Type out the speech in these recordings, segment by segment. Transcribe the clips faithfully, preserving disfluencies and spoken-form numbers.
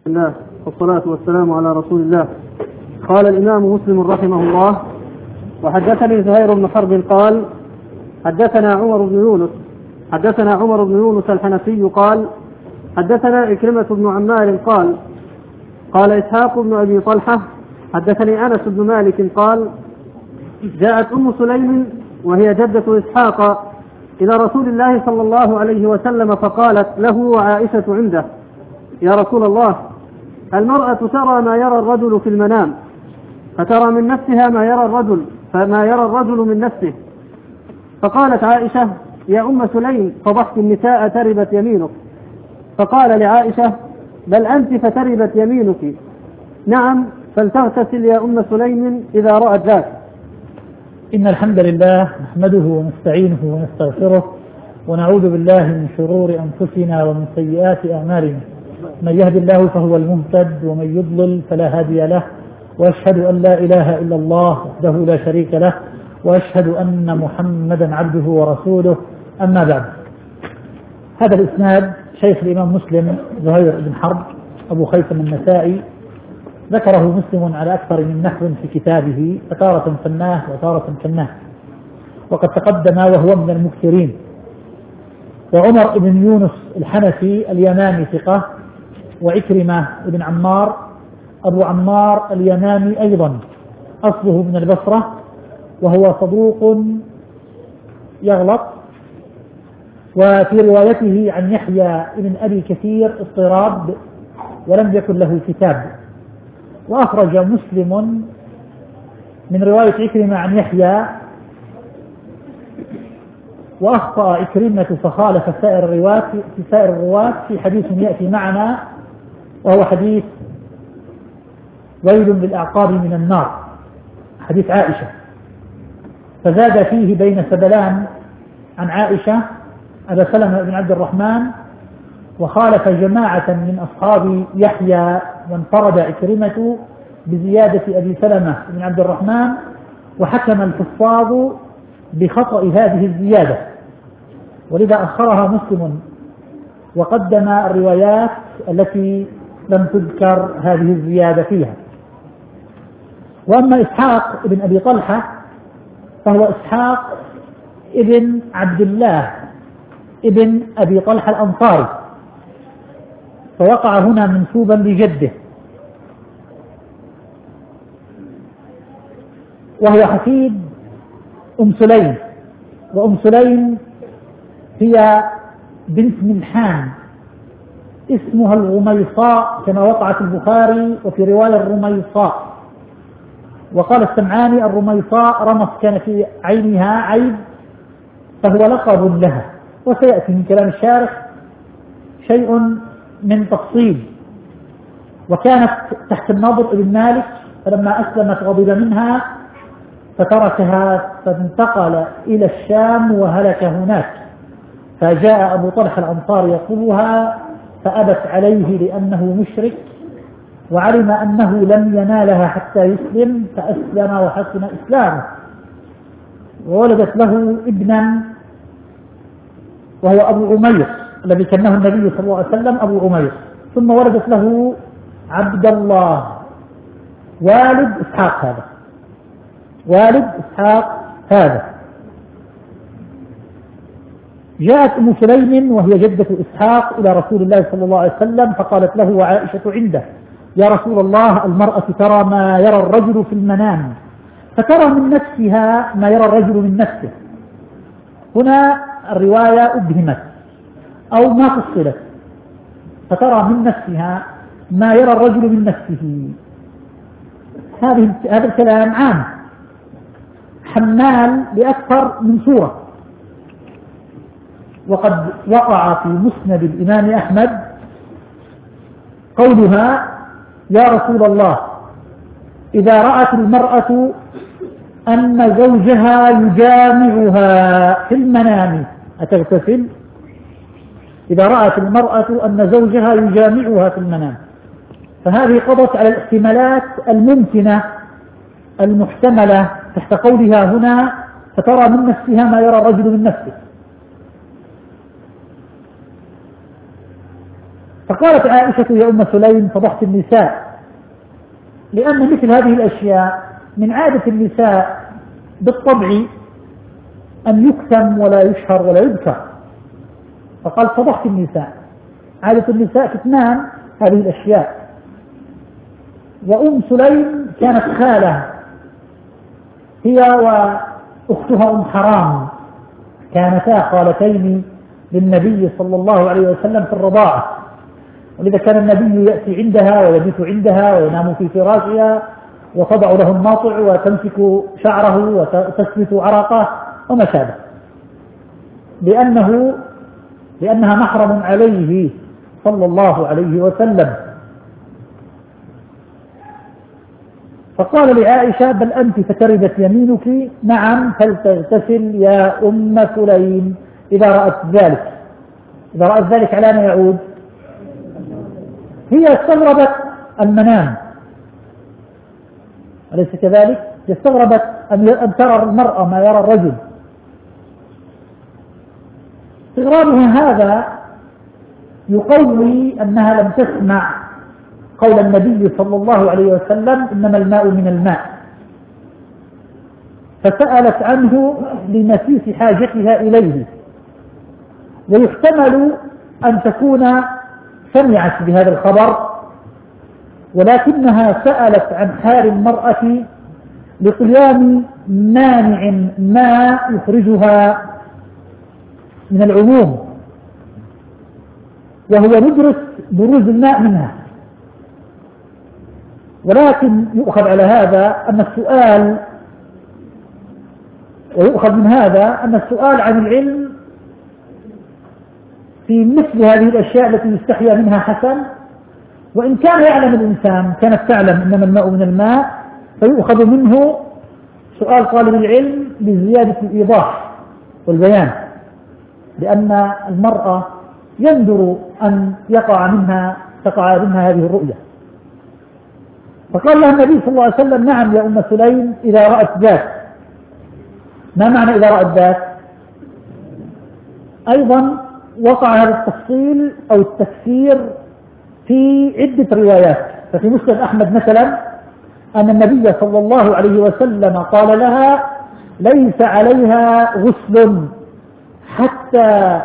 الله والصلاة والسلام على رسول الله. قال الإمام مسلم رحمه الله: وحدثني زهير بن حرب قال حدثنا عمر بن يونس حدثنا عمر بن يونس الحنفي قال حدثنا إكرمة بن عمار قال قال إسحاق بن أبي طلحة حدثني أنس بن مالك قال جاءت أم سليم وهي جدة إسحاق إلى رسول الله صلى الله عليه وسلم فقالت له وعائشة عنده: يا رسول الله، المرأة ترى ما يرى الرجل في المنام، فترى من نفسها ما يرى الرجل فما يرى الرجل من نفسه. فقالت عائشة: يا أم سليم، فضحت النساء تربت يمينك. فقال لعائشة: بل أنت فتربت يمينك. نعم، فلتغتسل يا أم سليم إذا رأت ذاك. إن الحمد لله نحمده ونستعينه ونستغفره ونعوذ بالله من شرور أنفسنا ومن سيئات أعمالنا، من يهد الله فهو المهتد ومن يضلل فلا هادي له، وأشهد أن لا إله إلا الله وحده لا شريك له، وأشهد أن محمدا عبده ورسوله. أما بعد، هذا الإسناد شيخ الإمام مسلم زهير بن حرب أبو خيثم النسائي ذكره مسلم على أكثر من نحو في كتابه، فتارة فناه وتارة كناه، وقد تقدم وهو من المكثرين. وعمر بن يونس الحنفي اليماني ثقة، وعكرمة بن عمار أبو عمار اليماني أيضا أصله من البصرة، وهو صدوق يغلط. وفي روايته عن يحيى بن أبي كثير اضطراب ولم يكن له كتاب. وأخرج مسلم من رواية عكرمة عن يحيى، وأخطأ عكرمة فخالف سائر الرواة في سائر الرواة في حديث يأتي معنا، وهو حديث ويل للأعقاب من النار، حديث عائشة، فزاد فيه بين سبلان عن عائشة أبا سلمة بن عبد الرحمن، وخالف جماعة من أصحاب يحيى، وانفرد عكرمة بزيادة أبي سلمة بن عبد الرحمن، وحكم الحفاظ بخطأ هذه الزيادة، ولذا أخرها مسلم وقدم الروايات التي لم تذكر هذه الزيادة فيها. وأما إسحاق بن أبي طلحة فهو إسحاق ابن عبد الله ابن أبي طلحة الأنصاري، فوقع هنا منسوبا لجده، وهو حفيد أم سليم. وأم سليم هي بنت ملحان اسمها الرميصاء كما وقع في البخاري وفي رواية الرميصاء. وقال السمعاني: الرميصاء رمص كان في عينها عيب، فهو لقب لها. وسيأتي من كلام الشارح شيء من تفصيل. وكانت تحت النضر بن مالك، فلما أسلمت غضب منها فتركها فانتقل إلى الشام وهلك هناك، فجاء أبو طلحة الأنصاري يطلبها فأبت عليه لأنه مشرك، وعلم أنه لم ينالها حتى يسلم فأسلم وحسن إسلامه، وولدت له ابنا وهو أبو عمير الذي كنه النبي صلى الله عليه وسلم أبو عمير، ثم ولدت له عبد الله والد إسحاق هذا والد إسحاق هذا جاءت أم سليم وهي جدة إسحاق إلى رسول الله صلى الله عليه وسلم فقالت له وعائشة عنده: يا رسول الله، المرأة ترى ما يرى الرجل في المنام، فترى من نفسها ما يرى الرجل من نفسه. هنا الرواية أبهمت أو ما فصلت، فترى من نفسها ما يرى الرجل من نفسه. هذه هذا الكلام عام حمال لأكثر من صورة. وقد وقع في مسند الإمام أحمد قولها: يا رسول الله، إذا رأت المرأة أن زوجها يجامعها في المنام أتغتسل؟ إذا رأت المرأة أن زوجها يجامعها في المنام. فهذه قضت على الاحتمالات الممكنة المحتملة تحت قولها هنا: فترى من نفسها ما يرى الرجل من نفسه. فقالت عائشة يا أم سليم فضحت النساء، لأن مثل هذه الأشياء من عادة النساء بالطبع أن يكتم ولا يشهر ولا يذكر، فقال فضحت النساء، عادة النساء كتمان هذه الأشياء. وأم سليم كانت خالة هي وأختها أم حرام، كانتا خالتين للنبي صلى الله عليه وسلم في الرضاعة، ولذا كان النبي يأتي عندها ويبيت عندها وينام في فراشها وتضع له الناطع وتمسك شعره وتسلت عرقه وما شابه، لأنه لأنها محرم عليه صلى الله عليه وسلم. فقال لعائشة بل أنت فتربت يمينك، نعم فلتغتسل يا أم سليم إذا رأت ذلك. إذا رأت ذلك على ما يعود؟ هي استغربت المنام، أليس كذلك؟ استغربت أن ترى المرأة ما يرى الرجل. استغرابها هذا يقوي أنها لم تسمع قول النبي صلى الله عليه وسلم إنما الماء من الماء، فسألت عنه لنفيس حاجتها إليه. ويحتمل أن تكون سمعت بهذا الخبر، ولكنها سألت عن حال المرأة لقيام مانع ما يخرجها من العموم، وهو ندرس بروز الماء منها. ولكن يؤخذ على هذا أن السؤال ويؤخذ من هذا أن السؤال عن العلم في مثل هذه الأشياء التي يستحيا منها حسن، وإن كان يعلم الإنسان كانت تعلم إنما الماء من الماء، فيؤخذ منه سؤال طالب العلم لزيادة الإيضاح والبيان، لأن المرأة يندر أن يقع منها تقع منها هذه الرؤية. فقال لها النبي صلى الله عليه وسلم نعم يا أم سليم إذا رأت ذات. ما معنى إذا رأت ذات؟ أيضا وقع هذا التفصيل أو التفسير في عدة روايات. ففي مسند أحمد مثلا أن النبي صلى الله عليه وسلم قال لها ليس عليها غسل حتى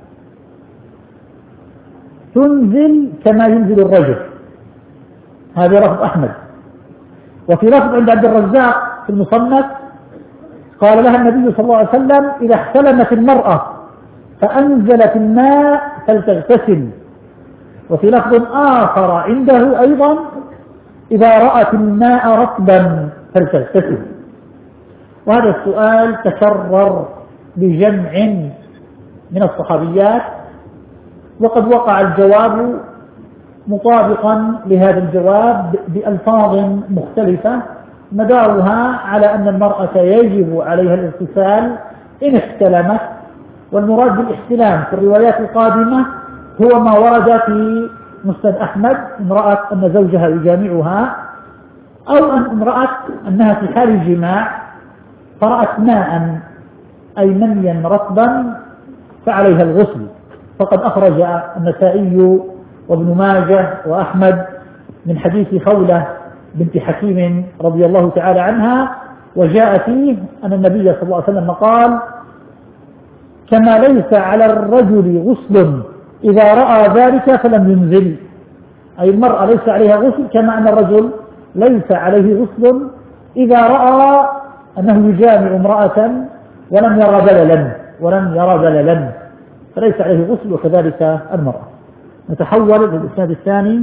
تنزل كما ينزل الرجل، هذا لفظ أحمد. وفي لفظ عند عبد الرزاق في المصنف قال لها النبي صلى الله عليه وسلم إذا احتلمت المرأة فأنزلت الماء فلتغتسل. وفي لفظ آخر عنده أيضا إذا رأت الماء رطبا فلتغتسل. وهذا السؤال تكرر بجمع من الصحابيات، وقد وقع الجواب مطابقا لهذا الجواب بألفاظ مختلفة مدارها على أن المرأة يجب عليها الاغتسال إن احتلمت. والمراد بالاحتلام في الروايات القادمة هو ما ورد في مسند أحمد، إن رأت أن زوجها يجامعها، أو أن إن رأت أنها في حال الجماع فرأت ماء أي منيا رطبا فعليها الغسل. فقد أخرج النسائي وابن ماجه وأحمد من حديث خولة بنت حكيم رضي الله تعالى عنها، وجاء فيه أن النبي صلى الله عليه وسلم قال كما ليس على الرجل غسل إذا رأى ذلك فلم ينزل، أي المرأة ليس عليها غسل كما أن الرجل ليس عليه غسل إذا رأى أنه يجامع امرأة ولم يرى بللا ولم يرى بللا فليس عليه غسل، وكذلك المرأة. نتحول للإسناد الثاني.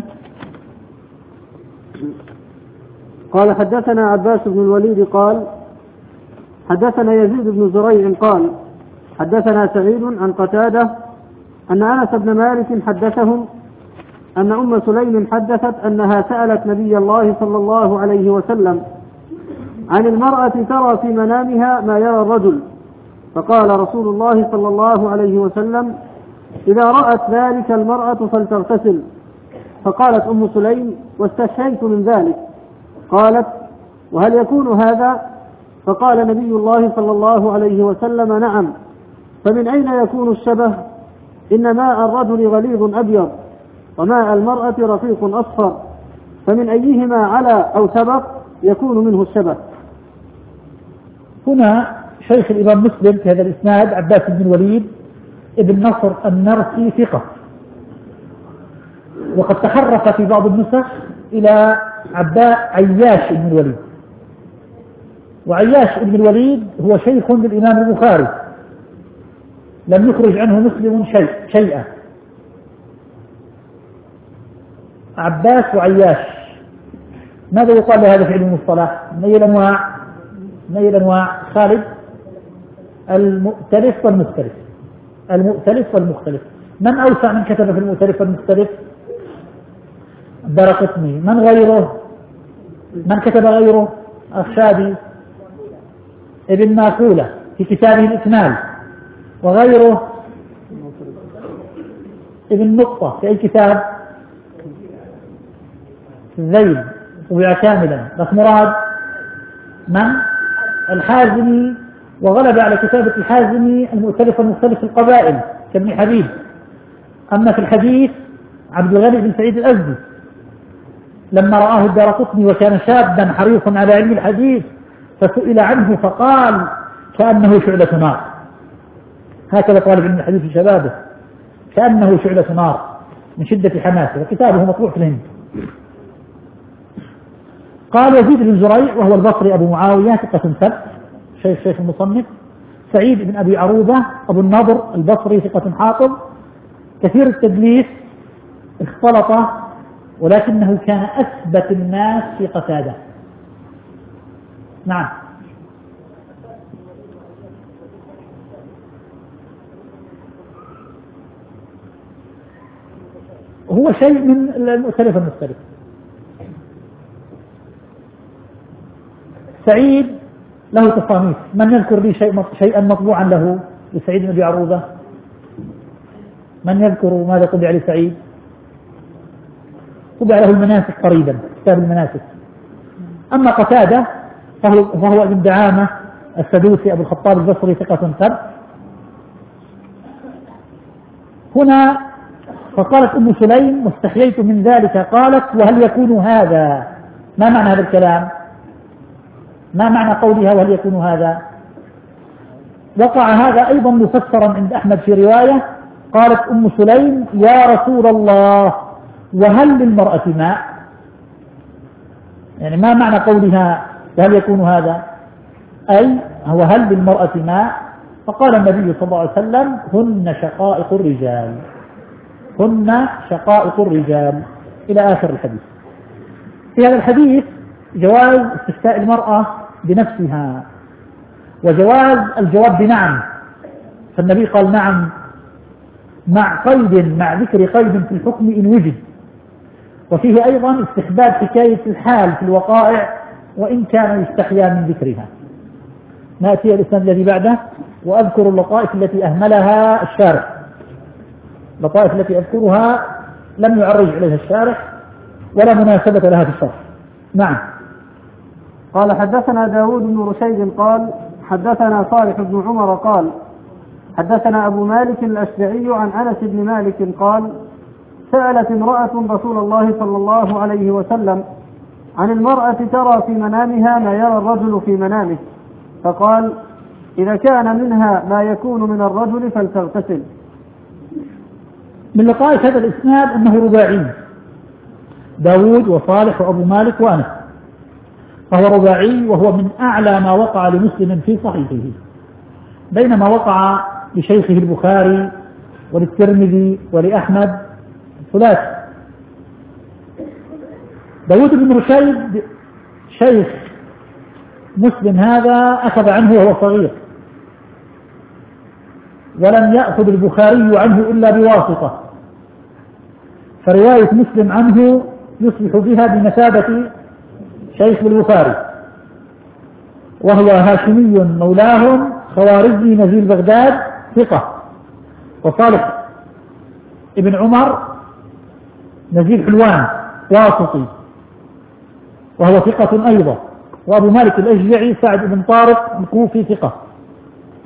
قال حدثنا عباس بن الوليد قال حدثنا يزيد بن زريع قال حدثنا سعيد عن قتادة أن أنس بن مالك حدثهم أن أم سليم حدثت أنها سألت نبي الله صلى الله عليه وسلم عن المرأة ترى في منامها ما يرى الرجل، فقال رسول الله صلى الله عليه وسلم إذا رأت ذلك المرأة فلتغتسل. فقالت أم سليم واستشهيت من ذلك. قالت وهل يكون هذا؟ فقال نبي الله صلى الله عليه وسلم نعم. فمن أين يكون الشبه؟ إن ماء الرجل غليظ أبيض وماء المرأة رفيق أصفر، فمن أيهما على أو سبق يكون منه الشبه. هنا شيخ الإمام مسلم في هذا الإسناد عباس بن الوليد ابن نصر النرسي ثقة، وقد تحرف في بعض النسخ إلى عباس عياش بن الوليد، وعياش بن الوليد هو شيخ للإمام البخاري لم يخرج عنه مسلم شيء شيئا. عباس وعياش، ماذا يقال لهذا في علم المصطلح؟ من أي الأنواع؟ من أي الأنواع خالد؟ المؤتلف والمختلف. المؤتلف والمختلف. من أوسع من كتب في المؤتلف والمختلف؟ الدارقطني. من غيره؟ من كتب غيره؟ الشادي ابن ماكولة في كتابه الإكمال، وغيره ابن نقطة في أي كتاب؟ الذيل طبع كاملا. بس مراد من؟ الحازمي، وغلب على كتابة الحازمي المؤتلف والمختلف في القبائل كابن حبيب. أما في الحديث عبد الغني بن سعيد الأزدي لما رآه الدارقطني وكان شابا حريصا على علم الحديث فسئل عنه فقال كأنه شعلة نار. هكذا طالب علم الحديث في شبابه، كأنه شعلة نار من شدة حماسه، وكتابه مطبوع في الهند. قال يزيد بن زريع وهو البصري أبو معاوية ثقة ثبت، شيخ شيخ المصنف. سعيد بن أبي عروبة أبو النضر البصري ثقة حافظ، كثير التدليس، اختلط، ولكنه كان أثبت الناس في قتادة. نعم. هو شيء من المؤتلف المختلف. سعيد له تصانيف، من يذكر لي شيء شيئا مطبوعا له لسعيد بن أبي عروبة؟ من يذكر ماذا طبع لسعيد؟ طبع له المناسك قريبا، كتاب المناسك. أما قتادة فهو, فهو ابن دعامة السدوسي أبو الخطاب البصري ثقة ثبت. هنا فقالت أم سليم واستحييت من ذلك، قالت وهل يكون هذا؟ ما معنى هذا الكلام؟ ما معنى قولها وهل يكون هذا؟ وقع هذا أيضا مفسرا عند أحمد في رواية، قالت أم سليم يا رسول الله وهل للمرأة ماء؟ يعني ما معنى قولها وهل يكون هذا؟ أي هو هل للمرأة ماء؟ فقال النبي صلى الله عليه وسلم هن شقائق الرجال، هن شقائق الرجال إلى آخر الحديث. في هذا الحديث جواز استفتاء المرأة بنفسها، وجواز الجواب بنعم، فالنبي قال نعم مع قيد، مع ذكر قيد في الحكم إن وجد. وفيه أيضا استحباب حكاية الحال في الوقائع وإن كان يستحيا من ذكرها. نأتي الإسناد الذي بعده وأذكر اللطائف التي أهملها الشارح. اللطائف التي أذكرها لم يعرج عليها الشارح ولا مناسبة لها في الشرح. نعم. قال حدثنا داود بن رشيد قال حدثنا صالح بن عمر قال حدثنا أبو مالك الأشجعي عن أنس بن مالك قال سألت امرأة رسول الله صلى الله عليه وسلم عن المرأة ترى في منامها ما يرى الرجل في منامه، فقال إذا كان منها ما يكون من الرجل فلتغتسل. من لطائف هذا الإسناد أنه رباعي، داود وصالح وأبو مالك وأنس، فهو رباعي، وهو من أعلى ما وقع لمسلم في صحيحه، بينما وقع لشيخه البخاري وللترمذي ولأحمد ثلاث. داود بن رشيد شيخ مسلم هذا أخذ عنه وهو صغير، ولم يأخذ البخاري عنه إلا بواسطة، فرواية مسلم عنه يصبح بها بمثابة شيخ البخاري، وهو هاشمي مولاهم خوارزمي نزيل بغداد ثقة، وصالح ابن عمر نزيل حلوان واسطي وهو ثقة أيضا، وأبو مالك الأشجعي سعد بن طارق الكوفي ثقة.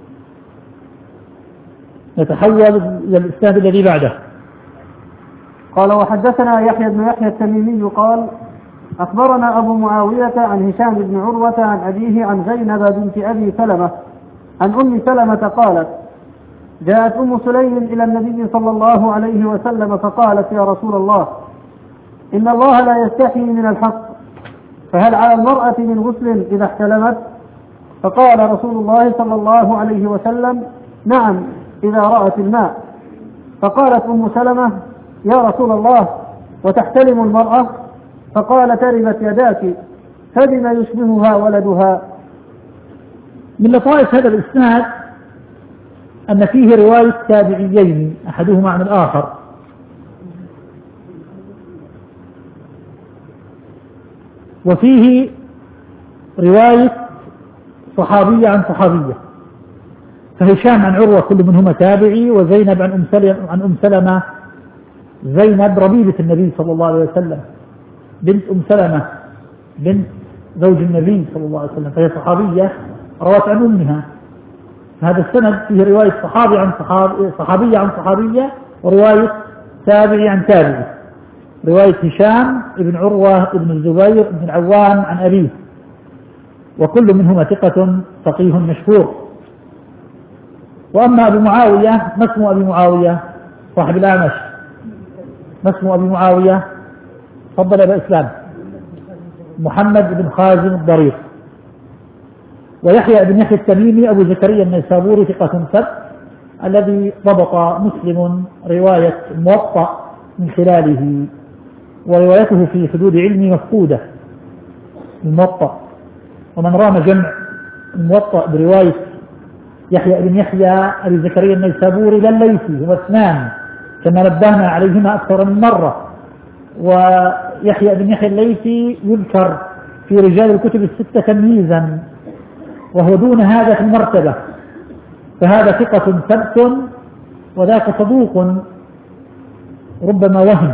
نتحول إلى الإسناد الذي بعده. قال وحدثنا يحيى بن يحيى التميمي قال أخبرنا أبو معاوية عن هشام بن عروة عن أبيه عن زينب بنت أبي سلمة عن أم سلمة قالت جاءت أم سليم إلى النبي صلى الله عليه وسلم فقالت يا رسول الله إن الله لا يستحي من الحق فهل على المرأة من غسل إذا احتلمت؟ فقال رسول الله صلى الله عليه وسلم نعم إذا رأت الماء. فقالت أم سلمة يا رسول الله وتحتلم المرأة؟ فقال تربت يداك فبما يشبهها ولدها. من لطائف هذا الإسناد أن فيه رواية تابعيين أحدهما عن الآخر، وفيه رواية صحابية عن صحابية، فهشام عن عروة كل منهما تابعي، وزينب عن أم سلمة, عن أم سلمة زينب ربيبة النبي صلى الله عليه وسلم بنت أم سلمة بنت زوج النبي صلى الله عليه وسلم، فهي صحابية روت عن أمها. هذا السند فيه رواية صحابي عن صحابي صحابية عن صحابية، ورواية تابعي عن تابعي، رواية هشام ابن عروة ابن الزبير ابن العوام عن أبيه، وكل منهما ثقة فقيه مشهور. وأما أبو معاوية ما اسمه أبي معاوية صاحب الأعمش؟ ما اسمه أبي معاوية؟ تفضل أبا إسلام. محمد بن خازم الضرير. ويحيى بن يحيى التميمي أبو زكريا النيسابوري ثقة ثبت الذي ضبط مسلم رواية الموطأ من خلاله، وروايته في حدود علمي مفقودة الموطأ، ومن رام جمع الموطأ برواية يحيى بن يحيى أبي زكريا النيسابوري لليثي هو اثنان كما نبهنا عليهما أكثر من مرة، ويحيى بن يحيى الليثي يذكر في رجال الكتب الستة تمييزا وهو دون هذا في المرتبة، فهذا ثقة ثبت وذاك صدوق ربما وهم.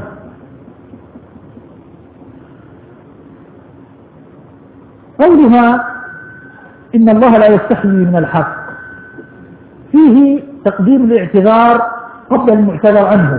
قولها إن الله لا يستحيي من الحق فيه تقديم الاعتذار قبل المعتذر عنه،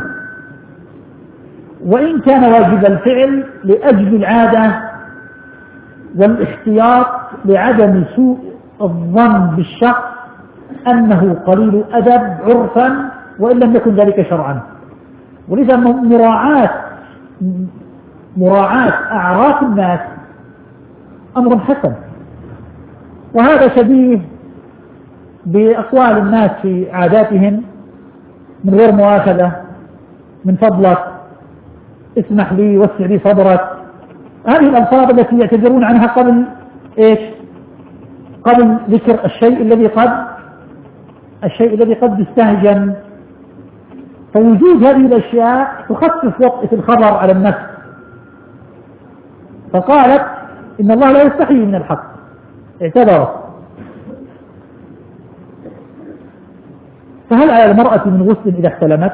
وإن كان واجب الفعل لأجل العادة والاحتياط لعدم سوء الظن بالشخص أنه قليل أدب عرفا وإن لم يكن ذلك شرعا، ولذا مراعاة مراعاة أعراف الناس أمر حسن، وهذا شبيه بأقوال الناس في عاداتهم من غير مؤاخذة، من فضلك، اسمح لي، وسع لي صدرك، هذه الألفاظ التي يعتذرون عنها قبل إيش؟ قبل ذكر الشيء الذي قد الشيء الذي قد يستهجن. فوجود هذه الأشياء تخفف وطئة الخبر على النفس، فقالت إن الله لا يستحيي من الحق، اعتذرت. فهل على المرأة من غسل إذا احتلمت؟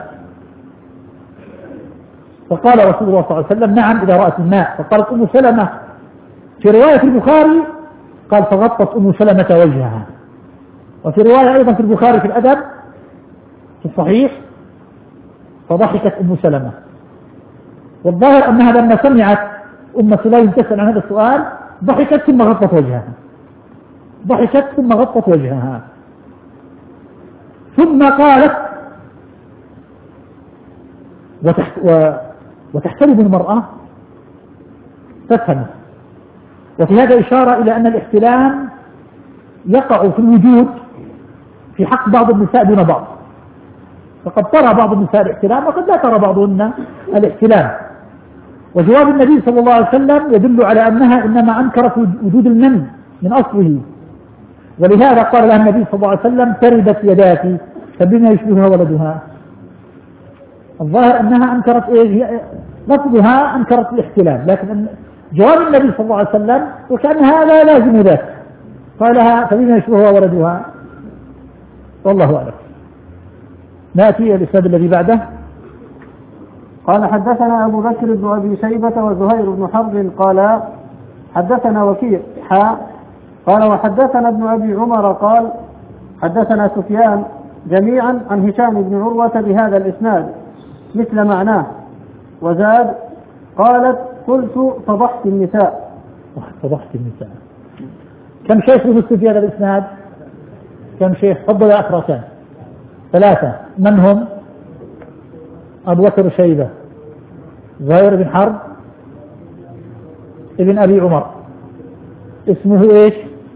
فقال رسول الله صلى الله عليه وسلم نعم إذا رأت الماء. فقالت أم سلمة في رواية البخاري قال فغطت أم سلمة وجهها، وفي رواية أيضا في البخاري في الأدب في الصحيح فضحكت أم سلمة. والظاهر أنها لما سمعت أم سليم تسأل عن هذا السؤال ضحكت ثم غطت وجهها، ضحكت ثم غطت وجهها، ثم قالت وتحت و وتحتلم المرأة تفهم. وفي هذا إشارة إلى أن الاحتلام يقع في الوجود في حق بعض النساء دون بعض، فقد ترى بعض النساء الاحتلام وقد لا ترى بعضهن الاحتلام. وجواب النبي صلى الله عليه وسلم يدل على أنها إنما أنكرت وجود المن من أصله، ولهذا قال لها النبي صلى الله عليه وسلم تربت يداك فبما يشبهها ولدها. الظاهر أنها أنكرت إيه؟ لفظها أنكرت الاحتلام، لكن جواب النبي صلى الله عليه وسلم وكأن هذا لازم ذاك، قال لها فبما يشبهها ولدها. والله أعلم. نأتي إلى الإسناد الذي بعده. قال حدثنا أبو بكر بن أبي شيبة وزهير بن حرب قال حدثنا وكيع حا قال وحدثنا ابن أبي عمر قال حدثنا سفيان جميعا عن هشام بن عروة بهذا الإسناد مثل معناه، وزاد قالت قلت فضحت النساء. فضحت النساء. كم شيخ مسلم في هذا الإسناد؟ كم شيخ؟ تفضل يا أخرسان. ثلاثة. من هم؟ أبو بكر شيبة، زهير بن حرب، ابن أبي عمر. اسمه إيش؟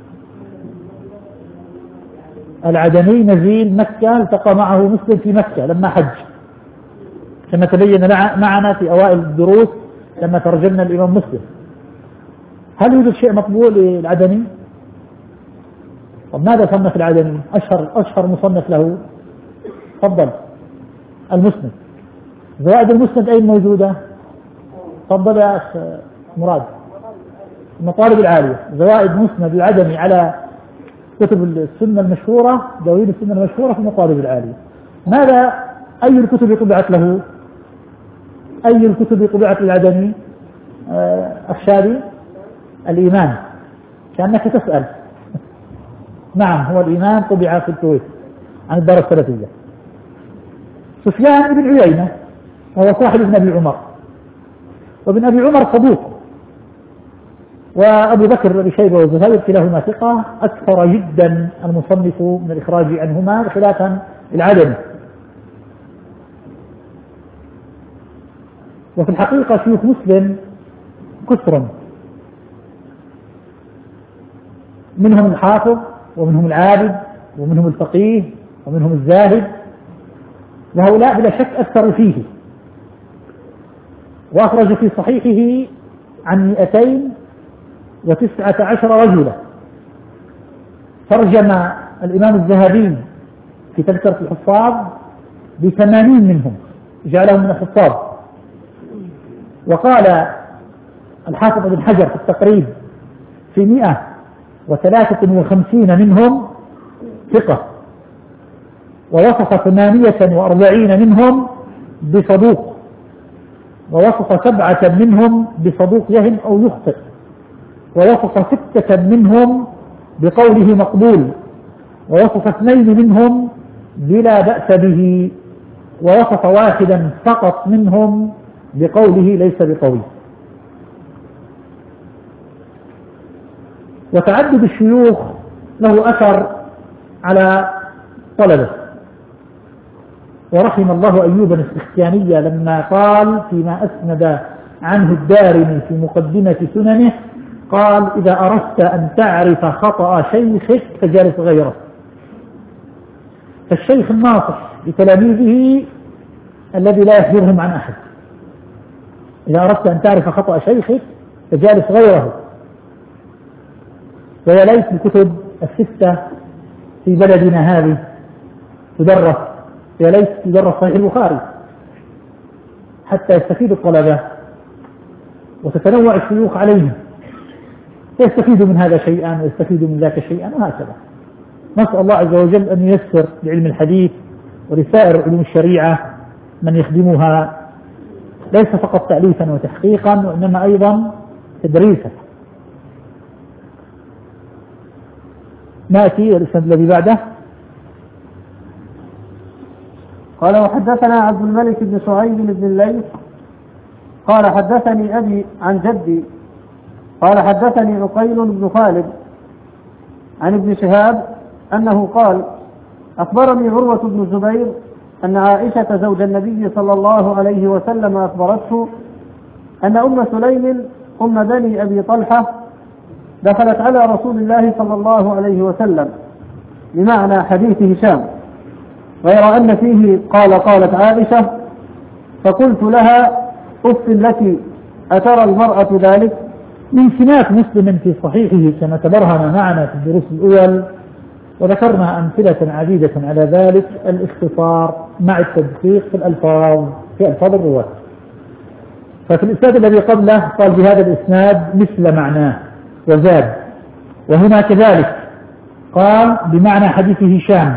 العدني، نزيل مكة، التقى معه مسلم في مكة لما حج، كما تبين معنا في أوائل الدروس لما ترجمنا الإمام مسلم. هل يوجد شيء مطبوع للعدني؟ طب ماذا صنف العدني؟ أشهر أشهر مصنف له تفضل المسند. زوائد المسند أين موجودة؟ تفضل يا أخ مراد. المطالب العالية. زوائد مسند العدني على كتب السنة المشهورة، دواوين السنة المشهورة في المطالب العالية. ماذا أي الكتب طبعت له؟ أي الكتب طبعت للعدني؟ آه الشادي الإيمان. كأنك تسأل. نعم هو الإيمان، طبع في الكويت عن الدار السلفية. سفيان بن عيينة وهو صاحب ابن أبي عمر، وابن أبي عمر صدوق، وأبو بكر بن شيبة وزهير كلاهما ثقة، أكثر جدا المصنف من الإخراج عنهما خلافا العدني. وفي الحقيقة شيوخ مسلم كثر، منهم الحافظ ومنهم العابد ومنهم الفقيه ومنهم الزاهد، وهؤلاء بلا شك أكثر فيه. وأخرج في صحيحه عن مئتين وتسعة عشر رجلا. ترجم الإمام الذهبي في تذكرة الحفاظ بثمانين منهم، جعلهم من الحفاظ. وقال الحافظ ابن حجر في التقريب في مئة وثلاثة وخمسين منهم ثقة، ووصف ثمانية وأربعين منهم بصدوق، ووصف سبعة منهم بصدوق يهم أو يخطئ، ووصف ستة منهم بقوله مقبول، ووصف اثنين منهم بلا بأس به، ووصف واحدا فقط منهم بقوله ليس بقوي. وتعدد الشيوخ له أثر على طلبه. ورحم الله أيوب السختياني لما قال فيما أسند عنه الدارمي في مقدمة سننه، قال إذا أردت أن تعرف خطأ شيخك فجالس غيره. فالشيخ الناصح لتلاميذه الذي لا يخبرهم عن أحد. إذا أردت أن تعرف خطأ شيخك فجالس غيره. ويا ليت الكتب الستة في بلدنا هذه تدرس، يا ليت تدرس صحيح البخاري حتى يستفيد الطلبة وتتنوع الشيوخ عليهم، فيستفيدوا من هذا شيئا ويستفيدوا من ذاك شيئا، وهكذا. نسأل الله عز وجل أن ييسر لعلم الحديث ولسائر علوم الشريعة من يخدمها ليس فقط تأليفا وتحقيقا وإنما أيضا تدريسا. نأتي الإسناد الذي بعده. قال وحدثنا عبد الملك بن شعيب بن الليث قال حدثني أبي عن جدي قال حدثني عقيل بن خالد عن ابن شهاب أنه قال أخبرني عروة بن الزبير أن عائشة زوج النبي صلى الله عليه وسلم أخبرته أن أم سليم أم بني أبي طلحة دخلت على رسول الله صلى الله عليه وسلم بمعنى حديث هشام، غير أن فيه قال قالت عائشة فقلت لها أف لك أترى المرأة ذلك؟ من سمات مسلم في صحيحه كما تبرهن معنا في الدروس الأول، وذكرنا أمثلة عديدة على ذلك، الاختصار مع التدقيق في الألفاظ في ألفاظ الرواة. ففي الإسناد الذي قبله قال بهذا الإسناد مثل معناه وزاد، وهنا كذلك قال بمعنى حديث هشام،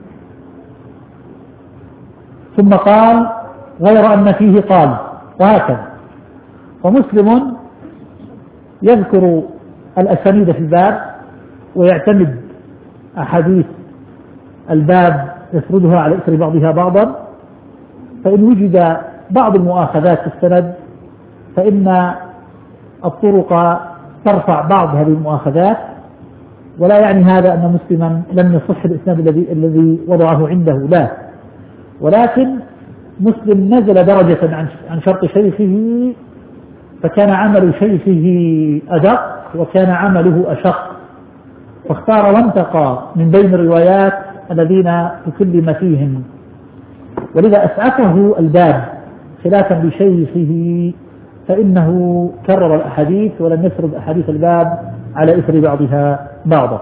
ثم قال غير أن فيه قال، وهكذا. ومسلم يذكر الأسانيد في الباب ويعتمد أحاديث الباب يسردها على إثر بعضها بعضا، فإن وجد بعض المؤاخذات في السند فإن الطرق ترفع بعض هذه المؤاخذات، ولا يعني هذا أن مسلما لم يصح الإسناد الذي الذي وضعه عنده، لا، ولكن مسلم نزل درجة عن عن شرط شيخه، فكان عمل شيخه أدق وكان عمله أشق، فاختار وانتقى من بين الروايات الذين تكلم فيهم، ولذا أسعفه الباب خلافا لشيخه، فإنه كرر الأحاديث ولم يسرد أحاديث الباب على إثر بعضها بعضا.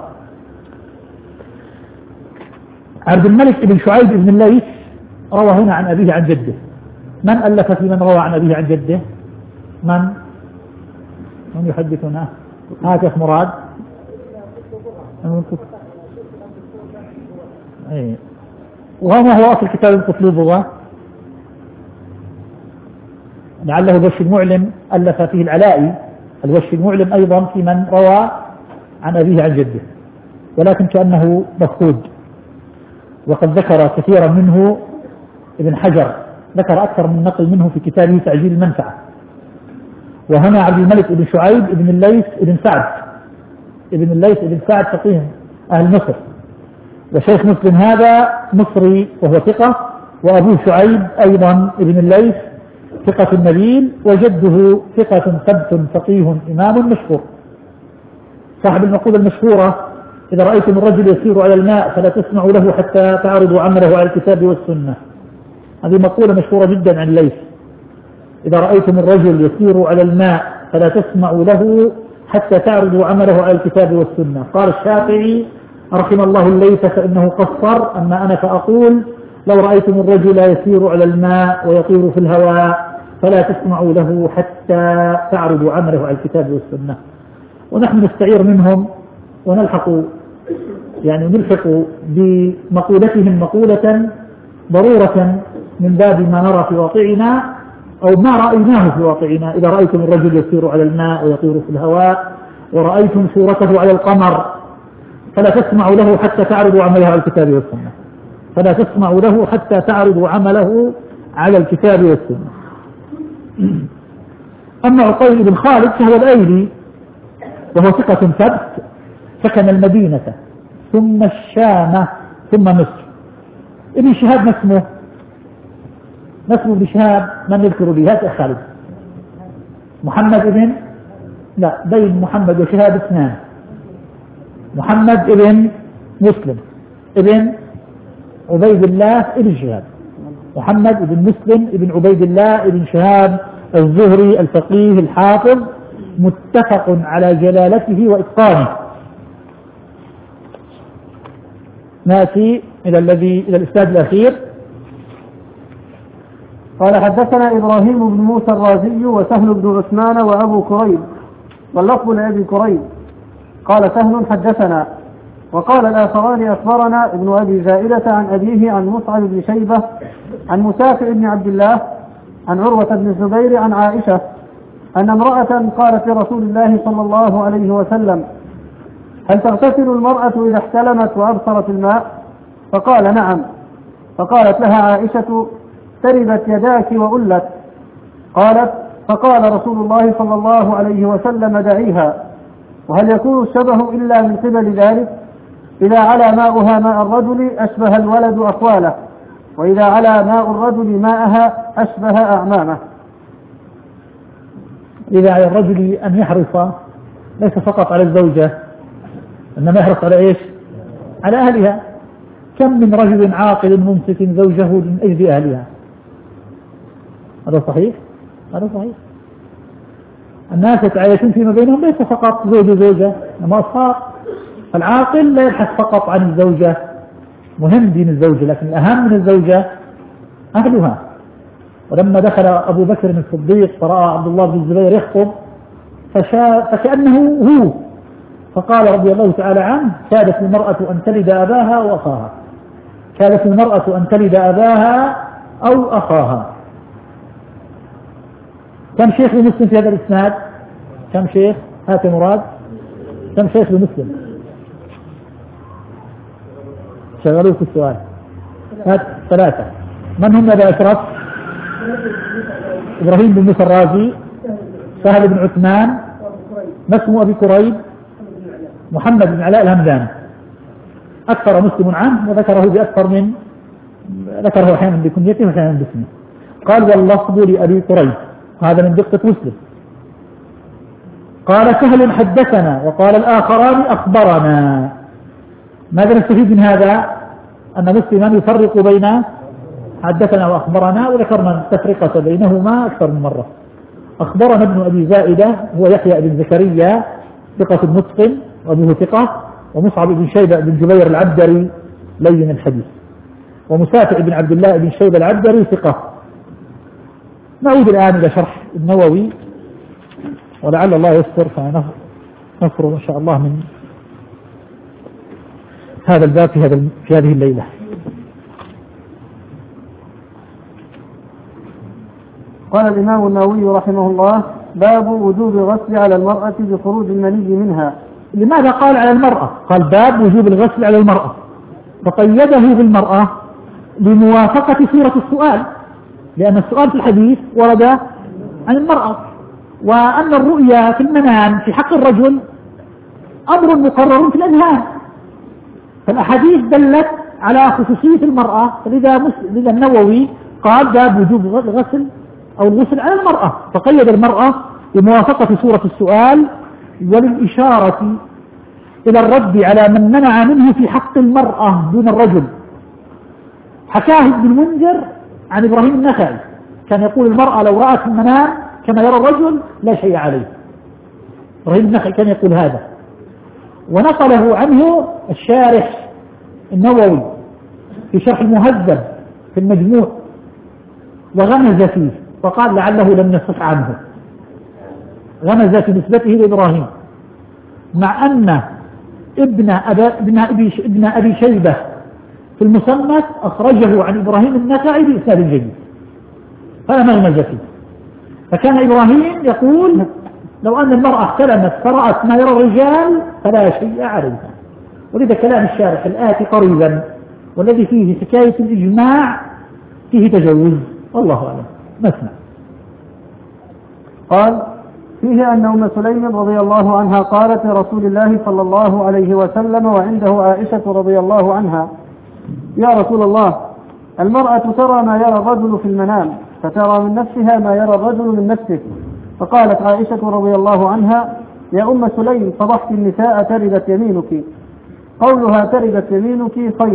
عبد الملك بن شعيب بن الليث روى هنا عن أبيه عن جده. من ألف في من روى عن أبيه عن جده؟ من من يحدثنا؟ هذا شيخ مراد. أي. وما هو أصل كتاب القطلوبغة؟ لعله الوش المعلم ألف فيه العلائي، الوش المعلم أيضا في من روى عن أبيه عن جده، ولكن كأنه مفقود، وقد ذكر كثيرا منه ابن حجر، ذكر أكثر من نقل منه في كتابه تعجيل المنفعة. وهنا عبد الملك بن شعيب بن الليث بن سعد ابن الليث بن سعد فقيه أهل مصر، وشيخ مسلم هذا مصري وهو ثقة، وأبوه شعيب أيضا ابن الليث ثقة نبيل، وجده ثقة ثبت فقيه إمام مشهور، صاحب المقولة المشهورة: إذا رأيتم الرجل يسير على الماء فلا تسمعوا له حتى تعرضوا عمله على الكتاب والسنة. هذه مقولة مشهورة جدا عن الليث: إذا رأيتم الرجل يسير على الماء فلا تسمعوا له حتى تعرضوا عمله على الكتاب والسنة. قال الشافعي رحم الله الليث فإنه قصر، أما أنا فأقول: لو رأيتم الرجل يسير على الماء ويطير في الهواء فلا تسمعوا له حتى تعرضوا عمله على الكتاب والسنة. ونحن نستعير منهم ونلحق يعني نلحق بمقولتهم مقولة ضرورة من باب ما نرى في واقعنا أو ما رأيناه في واقعنا. إذا رأيتم الرجل يسير على الماء ويطير في الهواء ورأيتم صورته على القمر فلا تسمعوا له حتى تعرضوا عمله على الكتاب والسنة، فلا تسمعوا له حتى تعرضوا عمله على الكتاب والسنة. أما عقيل بن خالد فهو الأيلي وهو ثقة ثبت، سكن المدينة ثم الشام ثم مصر. ابن شهاب ما اسمه؟ ما اسمه ابن شهاب؟ من يذكر به؟ هات خالد. محمد ابن لا بين محمد وشهاب اثنان، محمد ابن مسلم ابن عبيد الله ابن شهاب، محمد ابن مسلم ابن عبيد الله ابن شهاب الزهري الفقيه الحافظ، متفق على جلالته وإتقانه. نأتي إلى الذي إلى الإسناد الأخير. قال: حدثنا إبراهيم بن موسى الرازي وسهل بن عثمان وأبو كريب، واللفظ لأبي كريب. قال سهل: حدثنا. وقال الآخران: أخبرنا ابن أبي زائدة عن أبيه عن مصعب بن شيبة عن مسافر بن عبد الله عن عروة بن الزبير عن عائشة أن امرأة قالت لرسول الله صلى الله عليه وسلم: هل تغتسل المرأة إذا احتلمت وأبصرت الماء؟ فقال: نعم. فقالت لها عائشة: تربت يداك وألت. قالت: فقال رسول الله صلى الله عليه وسلم: دعيها. وهل يكون الشبه إلا من قبل ذلك؟ إذا على ماؤها ماء الرجل أشبه الولد أخواله، وإذا على ماء الرجل ماءها أشبه أعمامه. إذا على الرجل أن يحرص ليس فقط على الزوجة، إنما يحرص على إيش؟ على أهلها. كم من رجل عاقل ممسك زوجه من أجل أهلها. هذا صحيح؟ هذا صحيح. الناس يتعايشون فيما بينهم ليس فقط زوج وزوجة، إنما أصحاب. العاقل لا يبحث فقط عن الزوجة، مهم دين الزوجة، لكن الأهم من الزوجة أهلها. ولما دخل أبو بكر الصديق فرأى عبد الله بن الزبير يخطب فكأنه هو، فقال رضي الله تعالى عنه: كادت المرأة أن تلد أباها وأخاها، كادت المرأة أن تلد أباها أو أخاها. كم شيخ لمسلم في هذا الإسناد؟ كم شيخ؟ هات مراد. كم شيخ لمسلم؟ شغلوه في السؤال. هات ثلاثة. من هم أبا أشرف؟ إبراهيم بن موسى الرازي، سهل بن عثمان، ما اسمه أبي كريب؟ محمد بن علاء الهمداني. أكثر مسلم عنه وذكره بأكثر من ذكره أحيانا بكنيته وأحيانا باسمه. قال واللفظ لأبي كريب، هذا من دقة مسلم. قال سهل حدثنا وقال الآخران أخبرنا. ماذا نستفيد من هذا؟ أن مسلما يفرق بين حدثنا وأخبرنا، وذكرنا التفرقة بينهما أكثر من مرة. أخبرنا ابن أبي زائدة هو يحيى بن زكريا ثقة متقن وأبوه ثقة، ومصعب بن شيبة بن جبير العبدري لين الحديث، ومسافع بن عبد الله بن شيبة العبدري ثقة. نعود الآن إلى شرح النووي، ولعل الله يستر فنفرغ إن شاء الله من هذا الباب في, هذا في هذه الليلة. قال الإمام النووي رحمه الله: باب وجوب الغسل على المرأة بخروج المني منها. لماذا قال على المرأة؟ قال باب وجوب الغسل على المرأة، فقيده بالمرأة لموافقة صورة السؤال، لأن السؤال في الحديث ورد عن المرأة، وأن الرؤيا في المنام في حق الرجل أمر مقرر في الأذهان، فالأحاديث دلت على خصوصية المرأة، فلذا لذا النووي قال باب وجوب الغسل أو الغسل على المرأة، فقيد المرأة بموافقة صورة السؤال وللإشارة إلى الرد على من منع منه في حق المرأة دون الرجل. حكاه ابن المنذر عن إبراهيم النخعي، كان يقول المرأة لو رأت المنام كما يرى الرجل لا شيء عليه. إبراهيم النخعي كان يقول هذا، ونقله عنه الشارح النووي في شرح المهذب في المجموع، وغمز فيه وقال لعله لم يصح عنه، غمز في نسبته لإبراهيم، مع أن ابن, أبا ابن, أبي, ابن أبي شيبة في المصنف أخرجه عن إبراهيم النخعي بإسناد جيد، فلا مغمز فيه. فكان إبراهيم يقول لو أن المرأة احتلمت فرأت ما يرى الرجال فلا شيء عليها. ولذا كلام الشارح الآتي قريبا والذي فيه حكاية الإجماع فيه تجوز، والله أعلم. نسمع. قال: فيه أن أم سليم رضي الله عنها قالت لرسول الله صلى الله عليه وسلم وعنده عائشة رضي الله عنها: يا رسول الله، المرأة ترى ما يرى الرجل في المنام، فترى من نفسها ما يرى الرجل من نفسه. فقالت عائشة رضي الله عنها: يا أم سليم، فضحت النساء تربت يمينك. قولها تربت يمينك خير.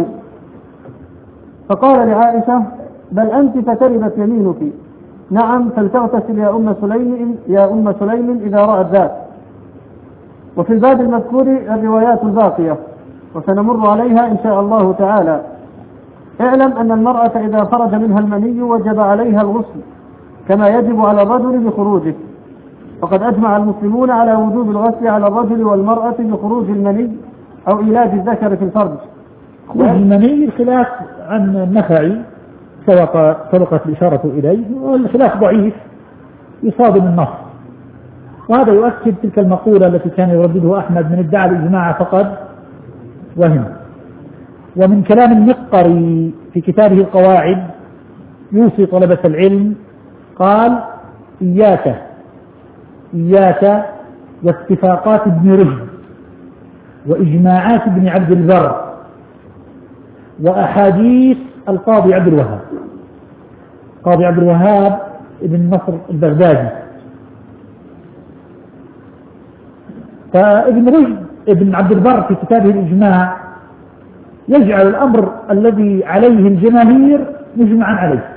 فقال لعائشة: بل أنت فتربت يمينك. نعم، فلتغتسل يا أم سليم يا أم سليم إذا رأت ذات. وفي الباب المذكور الروايات الباقية وسنمر عليها إن شاء الله تعالى. اعلم أن المرأة إذا خرج منها المني وجب عليها الغسل كما يجب على الرجل بخروجه، فقد أجمع المسلمون على وجوب الغسل على الرجل والمرأة بخروج المني أو إيلاج الذكر في الفرج. خروج المني الخلاف عن النخعي سبقت الإشارة إليه، والخلاف ضعيف يصادم النص، وهذا يؤكد تلك المقولة التي كان يرددها أحمد: من ادعى الإجماع فقد وهم. ومن كلام المقري في كتابه القواعد يوصي طلبة العلم، قال: إياك إياك واتفاقات ابن رشد وإجماعات ابن عبد البر وأحاديث القاضي عبد الوهاب. قاضي عبد الوهاب ابن نصر البغدادي. فابن رشد ابن عبد البر في كتابه الإجماع يجعل الأمر الذي عليه الجماهير مجمعا عليه،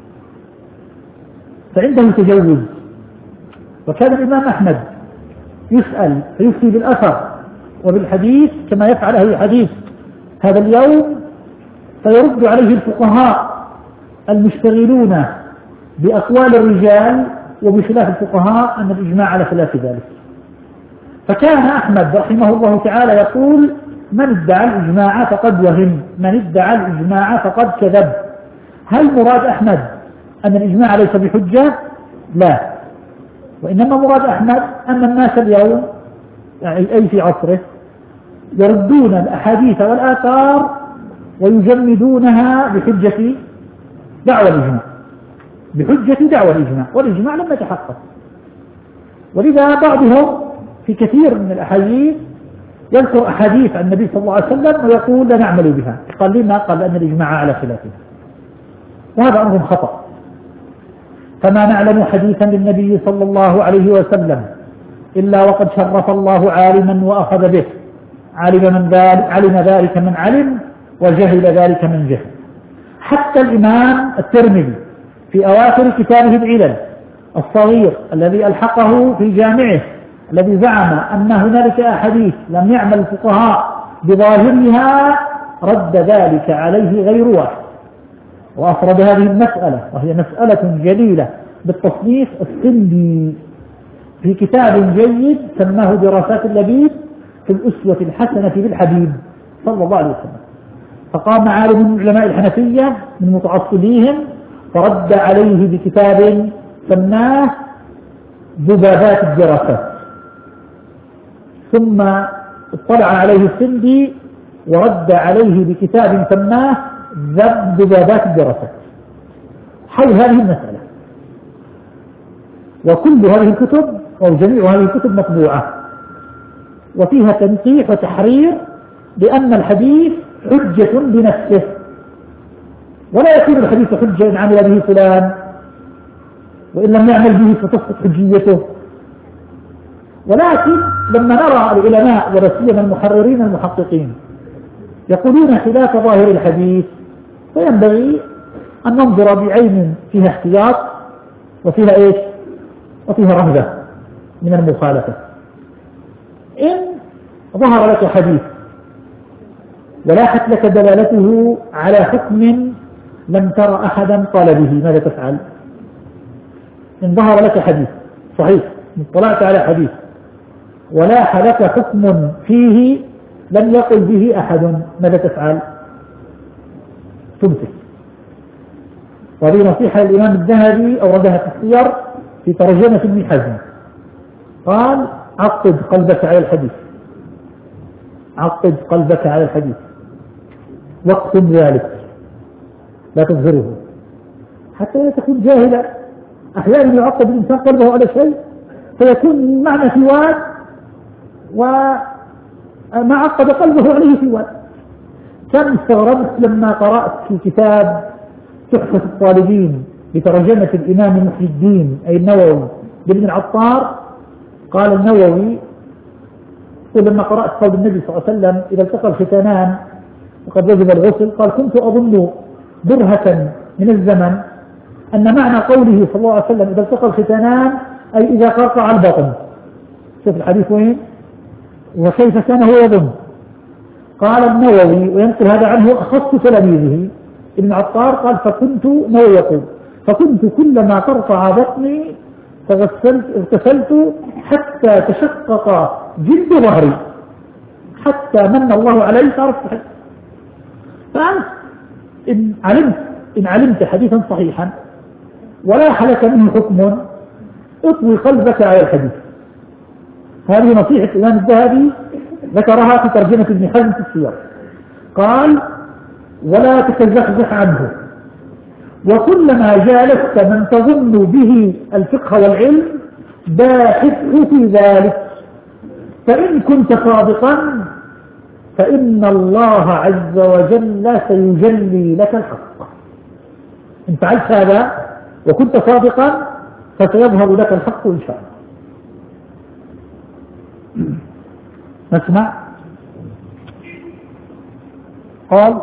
فعنده تجوز. وكان الإمام أحمد يسأل فيفتي بالأثر وبالحديث كما يفعل أهل الحديث هذا اليوم، فيرد عليه الفقهاء المشتغلون بأقوال الرجال وبخلاف الفقهاء أن الإجماع على خلاف ذلك. فكان أحمد رحمه الله تعالى يقول: من ادعى الإجماع فقد وهم، من ادعى الإجماع فقد كذب. هل مراد أحمد أن الإجماع ليس بحجة؟ لا، وإنما مراد أحمد أن الناس اليوم أي في عصره يردون الأحاديث والآثار ويجمدونها بحجة دعوى الإجماع. بحجة دعوى الإجماع، والإجماع لم يتحقق. ولذا بعضهم في كثير من الأحاديث يذكر أحاديث عن النبي صلى الله عليه وسلم ويقول لا نعمل بها. قال لما؟ قال أن الإجماع على خلافها، وهذا أمر خطأ. فما نعلم حديثا للنبي صلى الله عليه وسلم إلا وقد شرف الله عالما وأخذ به، علم من ذلك علم ذلك من علم، وجهل ذلك من جهل. حتى الإمام الترمذي في أواخر كتابه العلل الصغير الذي ألحقه في جامعه، الذي زعم أن هنالك أحاديث لم يعمل الفقهاء بظاهرها، رد ذلك عليه غير واحد، وأفرد هذه المسألة، وهي مسألة جليلة بالتصنيف السندي في كتاب جيد سماه دراسات اللبيب في الأسوة الحسنة بالحبيب صلى الله عليه وسلم. فقام عالم من علماء الحنفية من متعصبيهم فرد عليه بكتاب سماه ذبابات الدراسات، ثم اطلع عليه السندي ورد عليه بكتاب سماه ذبابات الدراسات حول هذه المسألة. وكل هذه الكتب أو جميع هذه الكتب مطبوعة وفيها تنقيح وتحرير بأن الحديث حجة بنفسه، ولا يكون الحديث حجة إن عمل به فلان، وإن لم يعمل به فتسقط حجيته. ولكن لما نرى العلماء ولا سيما المحررين المحققين يقولون خلاف ظاهر الحديث، فينبغي أن ننظر بعين فيها احتياط وفيها إيش؟ وفيها رهبة من المخالفة. إن ظهر لك حديث ولاحت لك دلالته على حكم لم تر أحدا قال به، ماذا تفعل؟ إن ظهر لك حديث صحيح، اطلعت على حديث ولاح لك حكم فيه لم يقل به أحد، ماذا تفعل؟ تمسك. وهذه نصيحة الإمام الذهبي أوردها في السير في ترجمة ابن حزم، قال عقد قلبك على الحديث، عقد قلبك على الحديث واقصد ذلك، لا تظهره حتى لا تكون جاهلا. أحيانا يعقد الإنسان قلبه على شيء فيكون معنى سواد، وما عقد قلبه عليه سواد. كم استغربت لما قرأت في كتاب تحفة الطالبين بترجمة الإمام محي الدين أي النووي بن العطار، قال النووي ولما قرأت قول النبي صلى الله عليه وسلم إذا التقى الختانان وقد وجب الغسل، قال كنت أظن برهة من الزمن أن معنى قوله صلى الله عليه وسلم إذا التقى الختانان أي إذا قرقع البطن. شوف الحديث وين وكيف كان هو يظن. قال النووي وينقل هذا عنه أخص تلاميذه ابن عطار، قال فكنت نووي يقول فكنت كلما قرقع بطني تغسلت اغتسلت حتى تشقق جلد ظهري حتى من الله عليه صارت صحيح. فأنت إن علمت إن علمت حديثا صحيحا ولا لك منه حكم اطوي قلبك على الحديث. هذه نصيحة الإمام الذهبي ذكرها في ترجمة ابن حزم في السير، قال ولا تتزحزح عنه، وكلما جالست من تظن به الفقه والعلم باحثه في ذلك، فإن كنت صادقا فإن الله عز وجل سيجلي لك الحق. إن فعلت هذا وكنت صادقا فسيظهر لك الحق إن شاء الله. نسمع. قال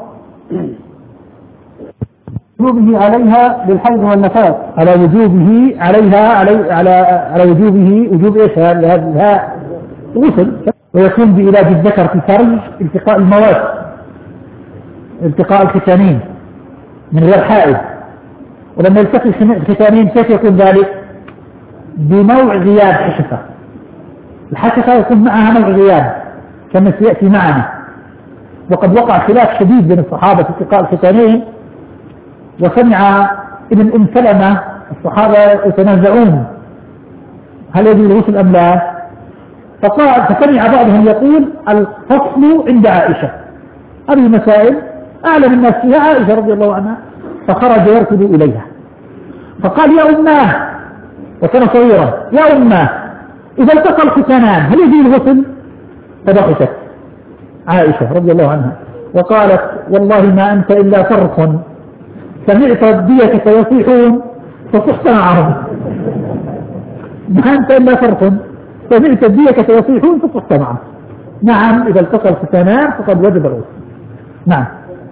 وجوبه عليها للحيض والنفاس، على وجوبه عليها علي على على وجوبه وجوب ايش؟ هذا غسل، ويكون بعلاج الذكر في فرج التقاء المواد التقاء الختانين من غير حائض. ولما يلتقي الختانين كيف يكون ذلك؟ بنوع غياب حشفة. الحشفة يكون معها نوع غياب كما سيأتي معنا. وقد وقع خلاف شديد بين الصحابة في التقاء الختانين، وسمع ابن أم سلمة الصحابة يتنازعون هل يجوز الغسل أم لا، فقال فسمع بعضهم يقول الفصل عند عائشة. هذه المسائل أعلم الناس فيها عائشة رضي الله عنها، فخرج يركض إليها فقال يا أماه، وكان صغيرا، يا أماه إذا التقى الختانان هل يجي الغسل؟ فضحكت عائشة رضي الله عنها وقالت والله ما أنت إلا فرق، سمعت الديكة يصيحون فصحت معهم. ما أنت إلا فرق، سمعت الديكة يصيحون فصحت معهم. نعم، إذا التقى الختانان فقد وجب الغسل. نعم.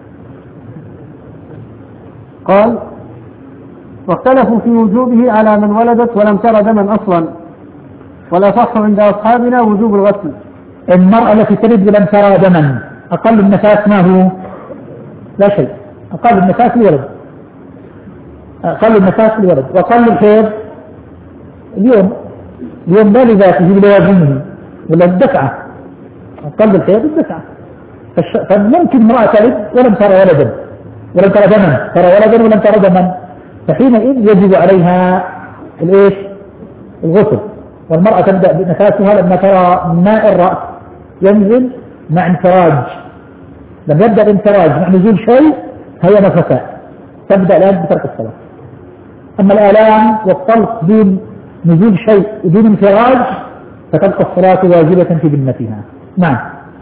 قال واختلفوا في وجوبه على من ولدت ولم تر دما أصلا، والأصح عند أصحابنا وجوب الغسل. المرأة التي تلد ولم ترى دما أقل النفاس ما هو؟ لا شيء، أقل النفاس لولد، أقل النفاس لولد، وأقل الحيض اليوم اليوم لا لذاته بلوازمه ولا الدفعة، أقل الحيض الدفعة. فممكن امرأة تلد ولم ترى ولدا ولم ترى دما، ترى ولدا ولم ترى دما، فحينئذ يجب عليها الايش؟ الغسل. والمرأة تبدأ بنفاسها لما ترى ماء الرأس ينزل مع انفراج، لما يبدأ الانفراج مع نزول شيء هي نفساء، تبدأ الآن بترك الصلاة. أما الآلام والطلق دون نزول شيء ودون انفراج فتبقى الصلاة واجبة في ذمتها. نعم.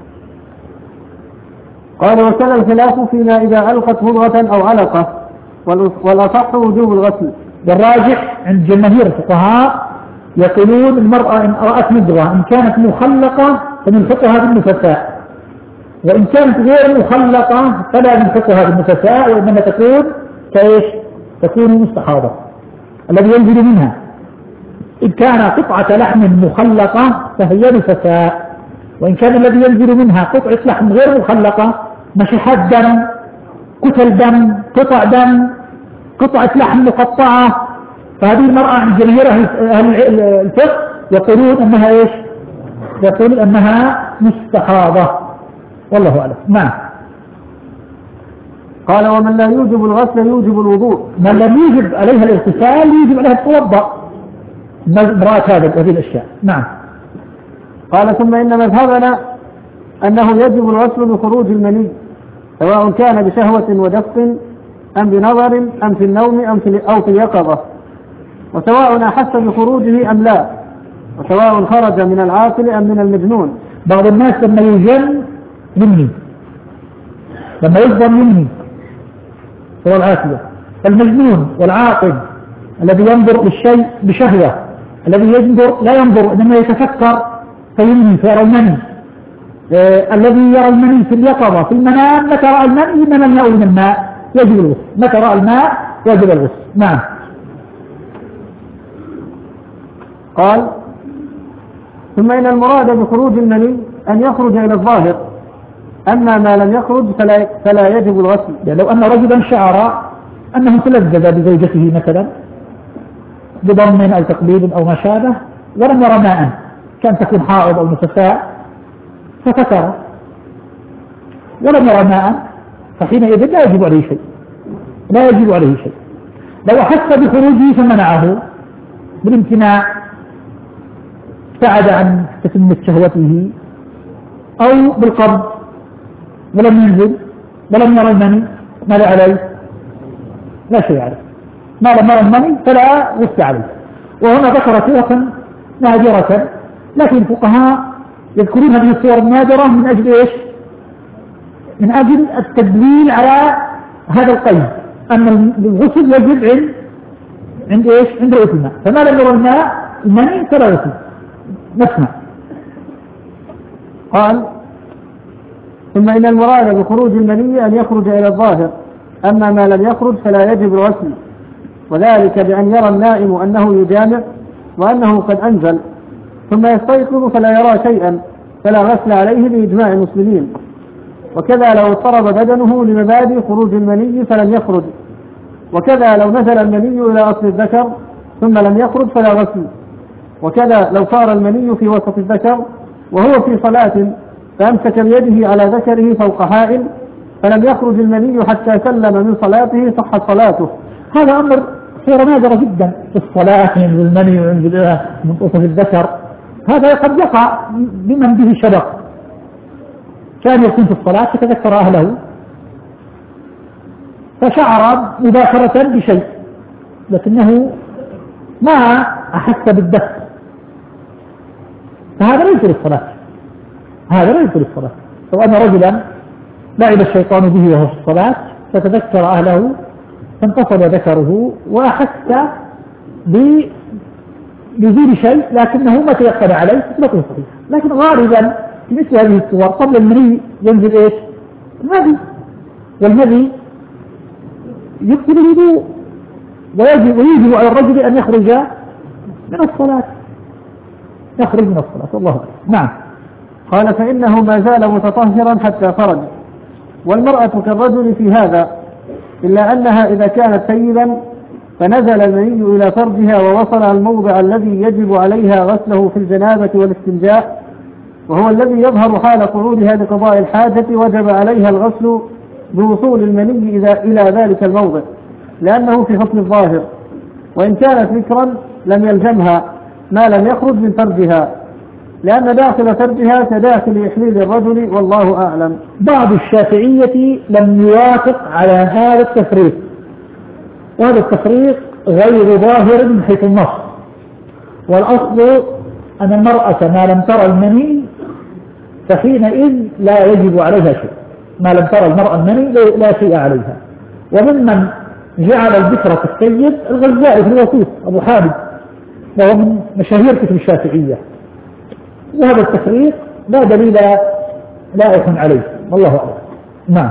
قال وكان الخلاف فيما إذا ألقت مضغة أو علقة، والأصح وجوب الغسل. والراجح عند جماهير الفقهاء يقولون المرأة إن رأت مضغة إن كانت مخلقة فنلحقها بالنفساء، وإن كانت غير مخلقة فلا نلحقها بالنفساء، وإنما تكون كإيش؟ تكون مستحاضة الذي ينزل منها. إن كان قطعة لحم مخلقة فهي نفساء، وإن كان الذي ينزل منها قطعة لحم غير مخلقة مشحات دم، كتل دم، قطع دم، قطعة لحم مقطعة، فهذه المرأة عند جماهير أهل الفقه يقولون أنها إيش؟ يقولون أنها مستحاضة، والله أعلم. نعم. قال ومن لا يوجب الغسل يوجب الوضوء. من لم يوجب عليها الاغتسال يوجب عليها التوضأ امرأة هذه الأشياء. نعم. قال ثم إن مذهبنا أنه يجب الغسل بخروج المني، سواء كان بشهوة ودفق أم بنظر أم في النوم أم في أو في اليقظة، وسواء أحس بخروجه أم لا، وسواء خرج من العاقل أم من المجنون. بعض الناس لما يجن مني، لما يصدر مني هو العاقل، المجنون والعاقل الذي ينظر للشيء بشهوة، الذي ينظر لا ينظر إنما يتفكر فيمني فيرى المني، آه الذي يرى المني في اليقظة في المنام، متى رأى المني إنما الماء من الماء يجب الغسل، متى رأى الماء يجب الغسل. نعم. قال ثم إن المراد بخروج المني أن يخرج إلى الظاهر، أما ما لم يخرج فلا, فلا يجب الغسل. يعني لو أن رجلا شعر أنه تلذذ بزوجته مثلا بضم أو تقليد أو ما شابه ولم يرى ماء، كان تكون حائض أو نفساء ففتر ولم يرى ماء، فحينئذ لا يجب عليه شيء، لا يجب عليه شيء. لو أحس بخروجه فمنعه بالامتناع، ابتعد عن تتمة شهوته، أو بالقبض ولم ينزل ولم يرى المني، ماذا عليه؟ لا شيء عليه، ما لم يرى المني فلا غسل عليه. وهنا ذكر صورة نادرة، لكن الفقهاء يذكرون هذه الصور النادرة من أجل إيش؟ من أجل التدليل على هذا القيد، أن الغسل يجب عند عند إيش؟ عند رؤية الماء، فما لم يرى الماء المني فلا غسل. نسمع. قال ثم إن المراد بخروج المني أن يخرج إلى الظاهر، أما ما لم يخرج فلا يجب الغسل، وذلك بأن يرى النائم أنه يجامع وأنه قد أنزل ثم يستيقظ فلا يرى شيئا فلا غسل عليه بإجماع المسلمين. وكذا لو اضطرب بدنه لمبادئ خروج المني فلم يخرج، وكذا لو نزل المني إلى أصل الذكر ثم لم يخرج فلا غسل، وكذا لو صار المني في وسط الذكر وهو في صلاة فأمسك بيده على ذكره فوق حائل فلم يخرج المني حتى سلم من صلاته صحت صلاته. هذا أمر صورة نادرة جدا في الصلاة، ينزل المني وينزل منتصف الذكر، هذا قد يقع بمن به شبق، كان يكون في الصلاة فتذكر أهله فشعر مباشرة بشيء لكنه ما أحس بالدفء، فهذا لا يدخل الصلاة، هذا لا يدخل الصلاة. لو أن رجلا لعب الشيطان به وهو في الصلاة فتذكر أهله فانتصل ذكره وأحس بنزول شيء لكنه ما تيقن عليه صلاته صحيحة. لكن غالبا في مثل هذه الصور قبل المني ينزل ايش؟ المذي، والمذي يبطل الوضوء ويجب, ويجب على الرجل أن يخرج من الصلاة، يخرج من الصلاة. والله أعلم. نعم. قال فإنه ما زال متطهرا حتى خرج، والمرأة كالرجل في هذا، إلا أنها إذا كانت سيدا فنزل المني إلى فرجها ووصل الموضع الذي يجب عليها غسله في الجنابة والاستنجاء، وهو الذي يظهر حال قعودها لقضاء الحاجة، وجب عليها الغسل بوصول المني إلى ذلك الموضع، لأنه في حكم الظاهر، وإن كانت ذكرا لم يلزمها ما لم يخرج من فرجها، لأن داخل فرجها كداخل إحليل الرجل، والله أعلم. بعض الشافعية لم يوافق على هذا التفريق، وهذا التفريق غير ظاهر من حيث النص، والأصل أن المرأة ما لم ترى المني فحينئذ لا يجب عليها شيء، ما لم ترى المرأة المني لا شيء عليها. وممن جعل الذكر في السيد الغزالي في الوسيط أبو حامد، وهو من مشاهير كتب الشافعية، وهذا التفريق لا دليل لائق عليه، والله أعلم. نعم.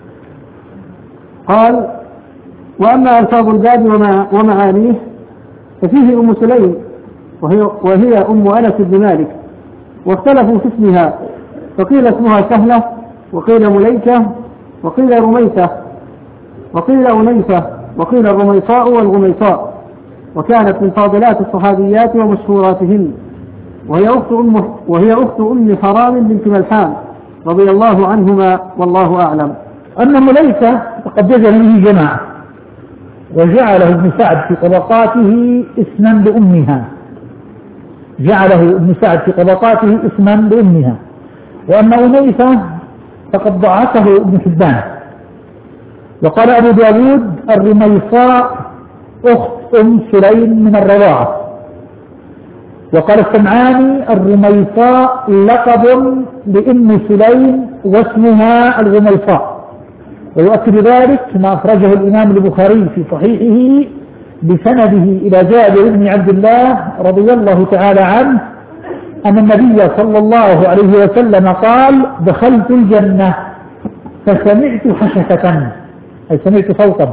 قال وأما ألفاظ الباب ومعانيه ففيه أم سليم وهي, وهي أم أنس بن مالك، واختلفوا في اسمها، فقيل اسمها سهلة، وقيل مليكة، وقيل رميثة، وقيل أنيسة، وقيل الرميصاء والغميصاء، وكانت من فاضلات الصحابيات ومشهوراتهن، وهي أخت أم, وهي أخت أم حرام بنت ملحان رضي الله عنهما، والله أعلم. أن مليكة فقد جزل به جماعة، وجعله ابن سعد في طبقاته اسما لأمها، جعله ابن سعد في طبقاته اسما لأمها. وأما أنيسة فقد ضعفه ابن حبان. وقال أبو داود الرميصاء أخت أم سليم من الرضاعة. وقال السمعاني الرميصاء لقب لأم سليم واسمها الرميصاء. ويؤكد ذلك ما أخرجه الإمام البخاري في صحيحه بسنده إلى جابر بن عبد الله رضي الله تعالى عنه أن النبي صلى الله عليه وسلم قال دخلت الجنة فسمعت حشفة، أي سمعت صوتا،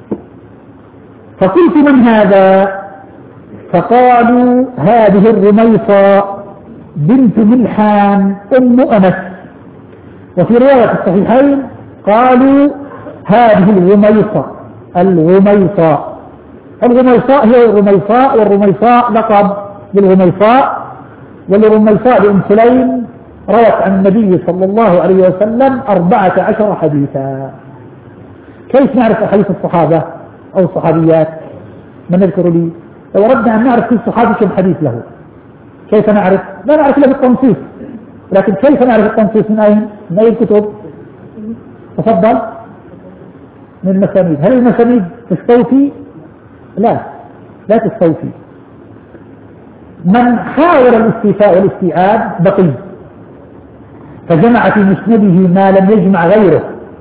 فقلت من هذا؟ فقالوا هذه الرميصاء بنت ملحان أم أنس. وفي رواية الصحيحين قالوا هذه الرميصاء الرميصاء الرميصاء هي الرميصاء، والرميصاء لقب للرميصاء، والرميصاء لأم سليم روت عن النبي صلى الله عليه وسلم أربعة عشر حديثا. كيف نعرف أحاديث الصحابة أو الصحابيات؟ من يذكر لي؟ لو أردنا أن نعرف كل صحابي كم حديث له كيف نعرف؟ لا نعرف له بالتنصيص، لكن كيف نعرف التنصيص؟ من أين؟ من أي الكتب؟ تفضل. من المسانيد. هل المسانيد تستوفي؟ لا لا تستوفي. من حاول الاستيفاء والاستيعاب بقي، فجمع في مسنده ما لم يجمع غيره،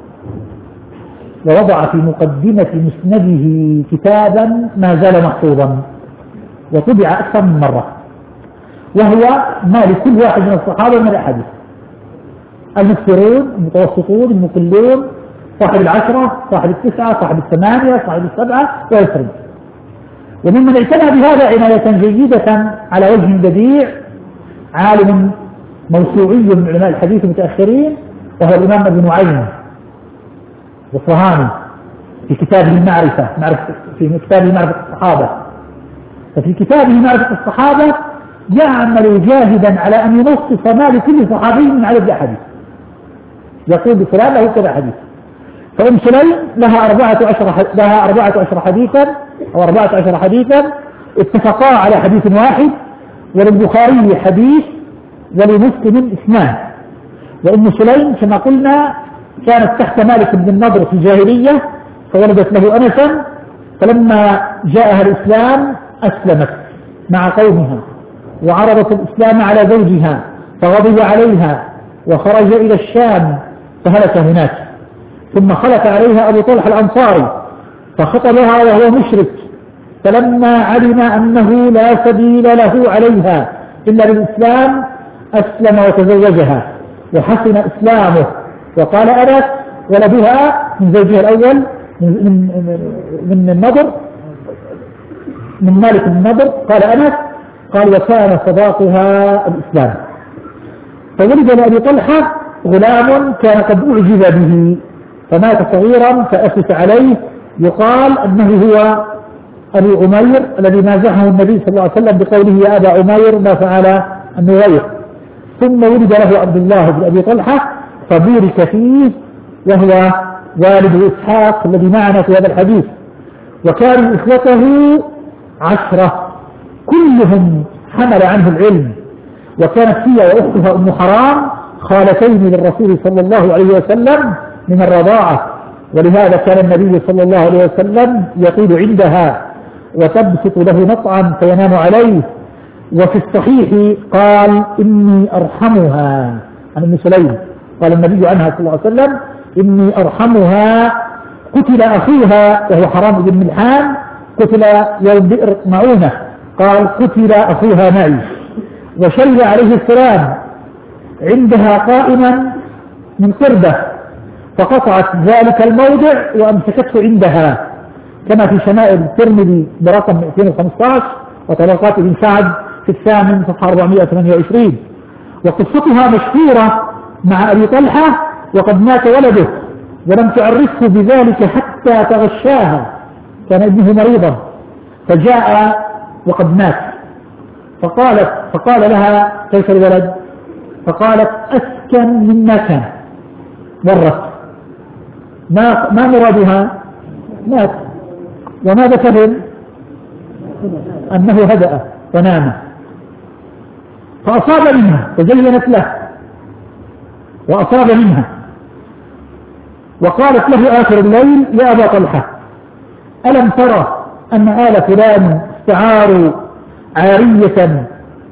ووضع في مقدمة مسنده كتابا ما زال محفوظا وطبع أكثر من مرة، وهو ما لكل واحد من الصحابة من الأحاديث: المكثرون، المتوسطون، المقلون، صاحب العشرة، صاحب التسعة، صاحب الثمانية، صاحب السبعة، ويسرد. وممن اعتنى بهذا عناية جيدة على وجه بديع عالم موسوعي من علماء الحديث المتأخرين، وهو الإمام ابن نعيم والصهاني في كتابه المعرفة معرفة في كتابه معرفة الصحابة. ففي كتابه معرفة الصحابة يعمل جاهدا على أن ينصف ما لكل صحابي من عدد الأحاديث، يقول بفلان له كذا حديث. فأم سليم لها أربعة عشر لها أربعة عشر حديثا أو أربعة عشر حديثا اتفقا على حديث واحد، وللبخاري حديث ولمسلم اثنان. وأم سليم كما قلنا كانت تحت مالك بن النضر في الجاهلية، فولدت له أنسا، فلما جاءها الإسلام أسلمت مع قومها وعرضت الإسلام على زوجها فغضب عليها وخرج إلى الشام فهلك هناك. ثم خلف عليها أبو طلحة الأنصاري فخطبها وهو مشرك، فلما علم أنه لا سبيل له عليها إلا بالإسلام أسلم وتزوجها وحسن إسلامه، وقال أنس ولدها من زوجها الأول من, من, من النضر من مالك بن النضر، قال أنس قال وكان صداقها الإسلام. فولد لأبي طلحة غلام كان قد أعجب به فمات صغيرا فأسس عليه، يقال أنه هو أبي عمير الذي نازعه النبي صلى الله عليه وسلم بقوله يا أبا عمير ما فعل النغير. ثم ولد له عبد الله بن أبي طلحة فبورك فيه وهو والد إسحاق الذي معنا في هذا الحديث، وكان إخوته عشرة كلهم حمل عنه العلم، وكانت هي وأختها أم حرام خالتين للرسول صلى الله عليه وسلم من الرضاعة، ولهذا كان النبي صلى الله عليه وسلم يطيل عندها وتبسط له مطعم فينام عليه. وفي الصحيح قال إني أرحمها عن أم سليم، قال النبي عنها صلى الله عليه وسلم إني أرحمها، قتل أخوها وهو حرام بن ملحان قتل يوم بئر معونة، قال قتل أخوها معي، وشرب عليه السلام عندها قائما من قربة فقطعت ذلك الموضع وأمسكته عندها، كما في شمائل الترمذي برقم مئتين وخمسة عشر وطبقات ابن سعد في الثامن صفحة أربعمائة وثمانية وعشرين. وقصتها مشهورة مع أبي طلحة وقد مات ولده ولم تعرفه بذلك حتى تغشاها، كان ابنه مريضا فجاء وقد مات فقالت فقال لها كيف الولد؟ فقالت أسكن مما كان، مرت ما ما مرادها؟ مات. وماذا فهم؟ أنه هدأ ونام، فأصاب منها فزينت له وأصاب منها، وقالت له آخر الليل يا أبا طلحة ألم ترى أن آل فلان استعاروا عارية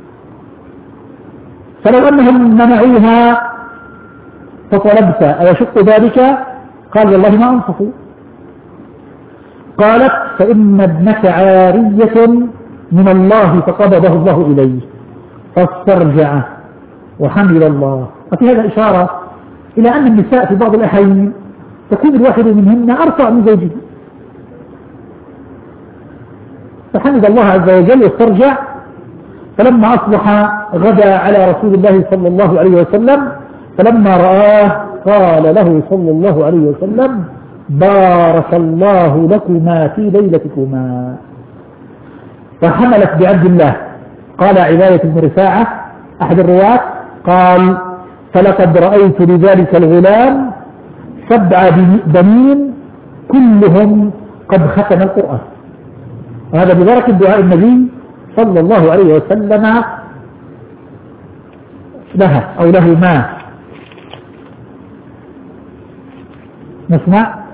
فلو أنهم منعوها فطلبت أيشق ذلك؟ قال والله ما أنصفوا. قالت فإن ابنك عارية من الله فقبضه الله إليه فاسترجعه وحمد الله. وفي هذا إشارة إلى أن النساء في بعض الأحيان تكون الواحد منهن أرفع من زوجه، فحمد الله عز وجل واسترجع. فلما أصبح غدا على رسول الله صلى الله عليه وسلم، فلما رآه قال له صلى الله عليه وسلم بارك الله لكما في ليلتكما. فحملت بعبد الله. قال عباية بن رفاعة أحد الرواة قال فلقد رأيت لذلك الغلام سبع بنين كلهم قد ختم القرآن، وهذا ببركة دعاء النبي صلى الله عليه وسلم لها أو له ما نسمع.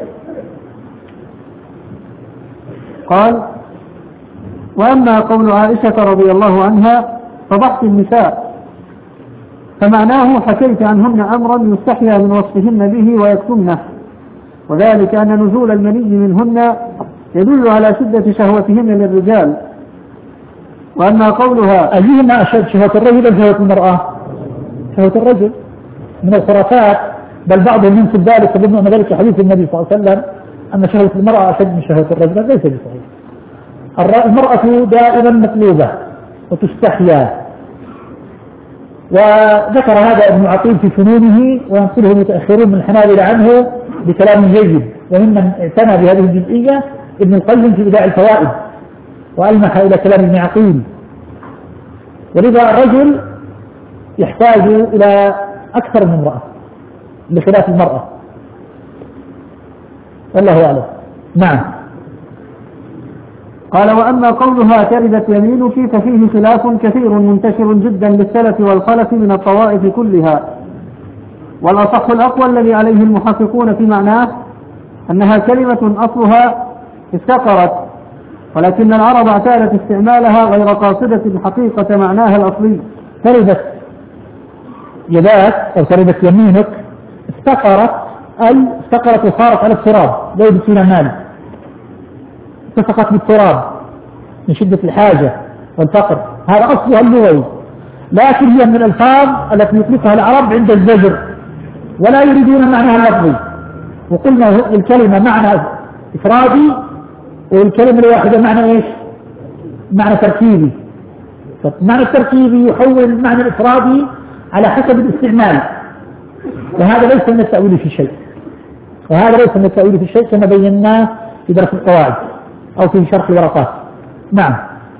قال وأما قول عائشة رضي الله عنها فضحت النساء فمعناه حكيت عنهن أمرا يستحيا من وصفهن به ويكتمنه، وذلك أن نزول المني منهن يدل على شدة شهوتهن للرجال. وأما قولها أيهما أشد شهوة الرجل أم شهوة المرأة؟ شهوة الرجل من الخرافات، بل بعضهم ينسب ذلك يظن أن ذلك حديث النبي صلى الله عليه وسلم أن شهوة المرأة أشد من شهوة الرجل، ليس بصحيح. المرأة دائما مطلوبة وتستحيا، وذكر هذا ابن عقيل في فنونه وينقله المتأخرون من الحنابلة عنه بكلام جيد، وممن اعتنى بهذه الجزئية ابن القيم في بداع الفوائد وألمح إلى كلام ابن عقيل. ولذا الرجل يحتاج إلى أكثر من امرأة بخلاف المرأة، والله أعلم. نعم. قال وأما قولها تربت يمينك ففيه خلاف كثير منتشر جدا للسلف والخلف من الطوائف كلها، والأصح الأقوى الذي عليه المحققون في معناه أنها كلمة أصلها استقرت، ولكن العرب اعتادت استعمالها غير قاصدة الحقيقة معناها الأصلي. تربت يداك أو تربت يمينك، استقرت أي استقرت وصارت على التراب، لا يبسون المال، اتفقت بالتراب من شدة الحاجة والفقر، هذا أصلها اللغوي، لكن هي من الألفاظ التي يطلقها العرب عند الزجر ولا يريدون معناها اللفظي. وقلنا الكلمة معنى إفرادي والكلمة الواحدة معنى إيش؟ معنى تركيبي. معنى التركيبي يحول المعنى الإفرادي على حسب الاستعمال، وهذا ليس من التأويل في شيء، وهذا ليس من التأويل في شيء كما بيناه في درس القواعد أو في شرح الورقات. نعم.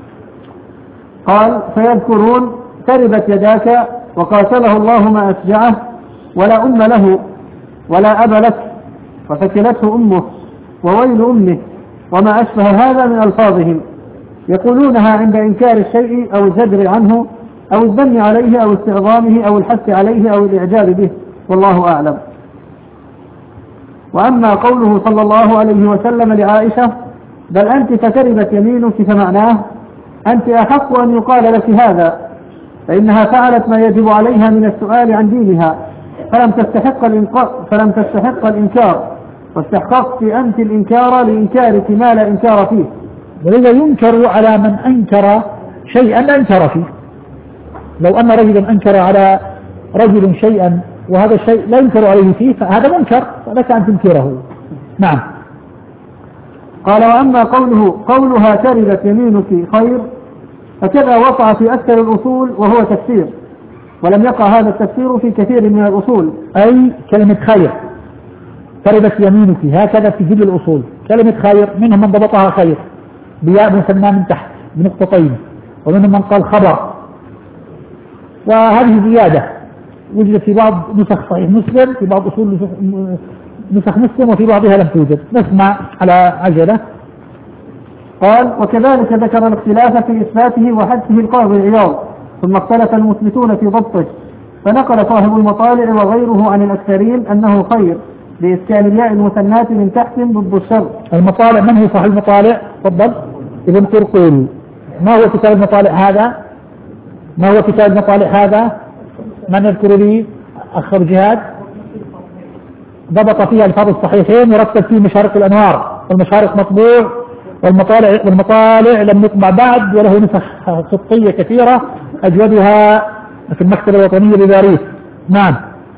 قال فيذكرون تربت يداك وقاتله الله ما أشجعه ولا أم له ولا أب لك وثكلته أمه وويل أمه وما أشبه هذا من ألفاظهم، يقولونها عند إنكار الشيء أو الزجر عنه أو الذم عليه أو استعظامه أو الحث عليه أو الإعجاب به، والله أعلم. وأما قوله صلى الله عليه وسلم لعائشة بل أنت فتربت يمينك فمعناه أنت أحق أن يقال لك هذا، فإنها فعلت ما يجب عليها من السؤال عن دينها فلم تستحق الإنكار, فلم تستحق الإنكار واستحققت أنت الإنكار لإنكارك ما لا إنكار فيه. ولذا ينكر على من أنكر شيئا أنكر فيه. لو أن رجلا أنكر على رجل شيئا وهذا الشيء لا ينكر عليه فيه فهذا منكر فلك أن تنكره. نعم. قال وأما قوله قولها تربت يمينك خير فكذا وقع في أكثر الأصول وهو تفسير، ولم يقع هذا التفسير في كثير من الأصول. أي كلمة خير تربت يمينك هكذا في جل الأصول، كلمة خير منهم من ضبطها خير بياء مسمى من تحت بنقطتين، ومنهم من قال خبر، وهذه زيادة وجدت في بعض نسخ صحيح مسلم، في بعض أصول نسخ مسلم وفي بعضها لم توجد. نسمع على عجلة. قال وكذلك ذكر الاختلاف في إثباته وحذفه القاضي عياض، ثم اختلف المثبتون في ضبطه، فنقل صاحب المطالع وغيره عن الأكثرين أنه خير بإسكان الياء المثنات من تحت ضد الشر. المطالع من هو صاحب المطالع؟ تفضل. ابن قرقل. ما هو كتاب المطالع هذا؟ ما هو كتاب المطالع هذا؟ من يذكر لي؟ أخ جهاد. ضبط فيها الفاظ الصحيحين ورتب فيه مشارق الأنوار، والمشارق مطبوع، والمطالع والمطالع لم يطبع بعد، وله نسخ خطية كثيرة أجودها في المكتبة الوطنية بباريس. نعم.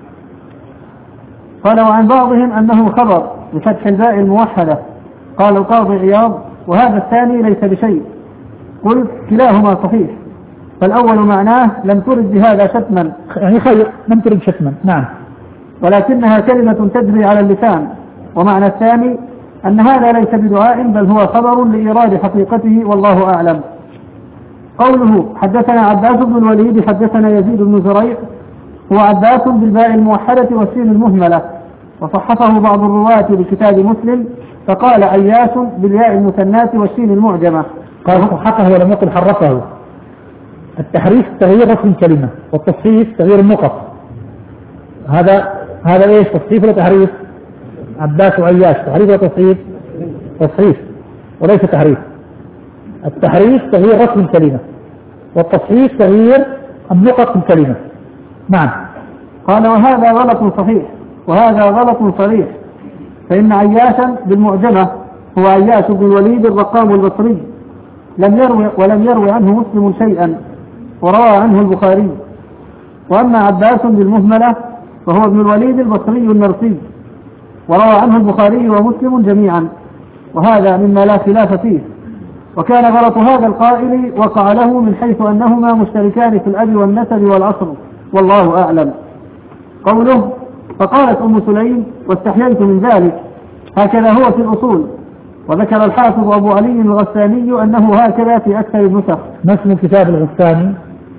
قال وعن بعضهم أنه خبر بفتح الباء الموحدة، قال القاضي عياض وهذا الثاني ليس بشيء، قلت كلاهما صحيح، فالأول معناه لم ترد بهذا شتما، يعني خير لم ترد شتما. نعم. ولكنها كلمة تجري على اللسان، ومعنى الثاني أن هذا ليس بدعاء بل هو خبر لإيراد حقيقته، والله أعلم. قوله حدثنا عباس بن الوليد حدثنا يزيد بن زريع هو عباس بالباء الموحدة والسين المهملة، وصححه بعض الرواة بكتاب مسلم فقال عياش بالياء المثنات والسين المعجمة. قال صححه ولم يقل حرفه. التحريف تغيير رسم الكلمة، والتصحيف تغيير النقط. هذا هذا ايش؟ تصحيف ولا تحريف؟ عباس وعياش تحريف ولا تصحيف؟ تصحيف وليس تحريف. التحريف تغيير رسم الكلمة، والتصحيف تغيير النقط في الكلمة. نعم. قال وهذا غلط صحيح وهذا غلط صريح، فإن عياشا بالمعجمة هو عياش بن الوليد الرقام البصري، لم يروي ولم يروي عنه مسلم شيئا، وروى عنه البخاري. وأما عباس بالمهملة فهو ابن الوليد البصري النرسي، وروى عنه البخاري ومسلم جميعا، وهذا مما لا خلاف فيه. وكان غلط هذا القائل وقع له من حيث أنهما مشتركان في الأب والنسب والعصر، والله أعلم. قوله فقالت أم سليم واستحييت من ذلك، هكذا هو في الأصول. وذكر الحافظ أبو علي الغساني أنه هكذا في أكثر النسخ. ما اسم الكتاب الغساني؟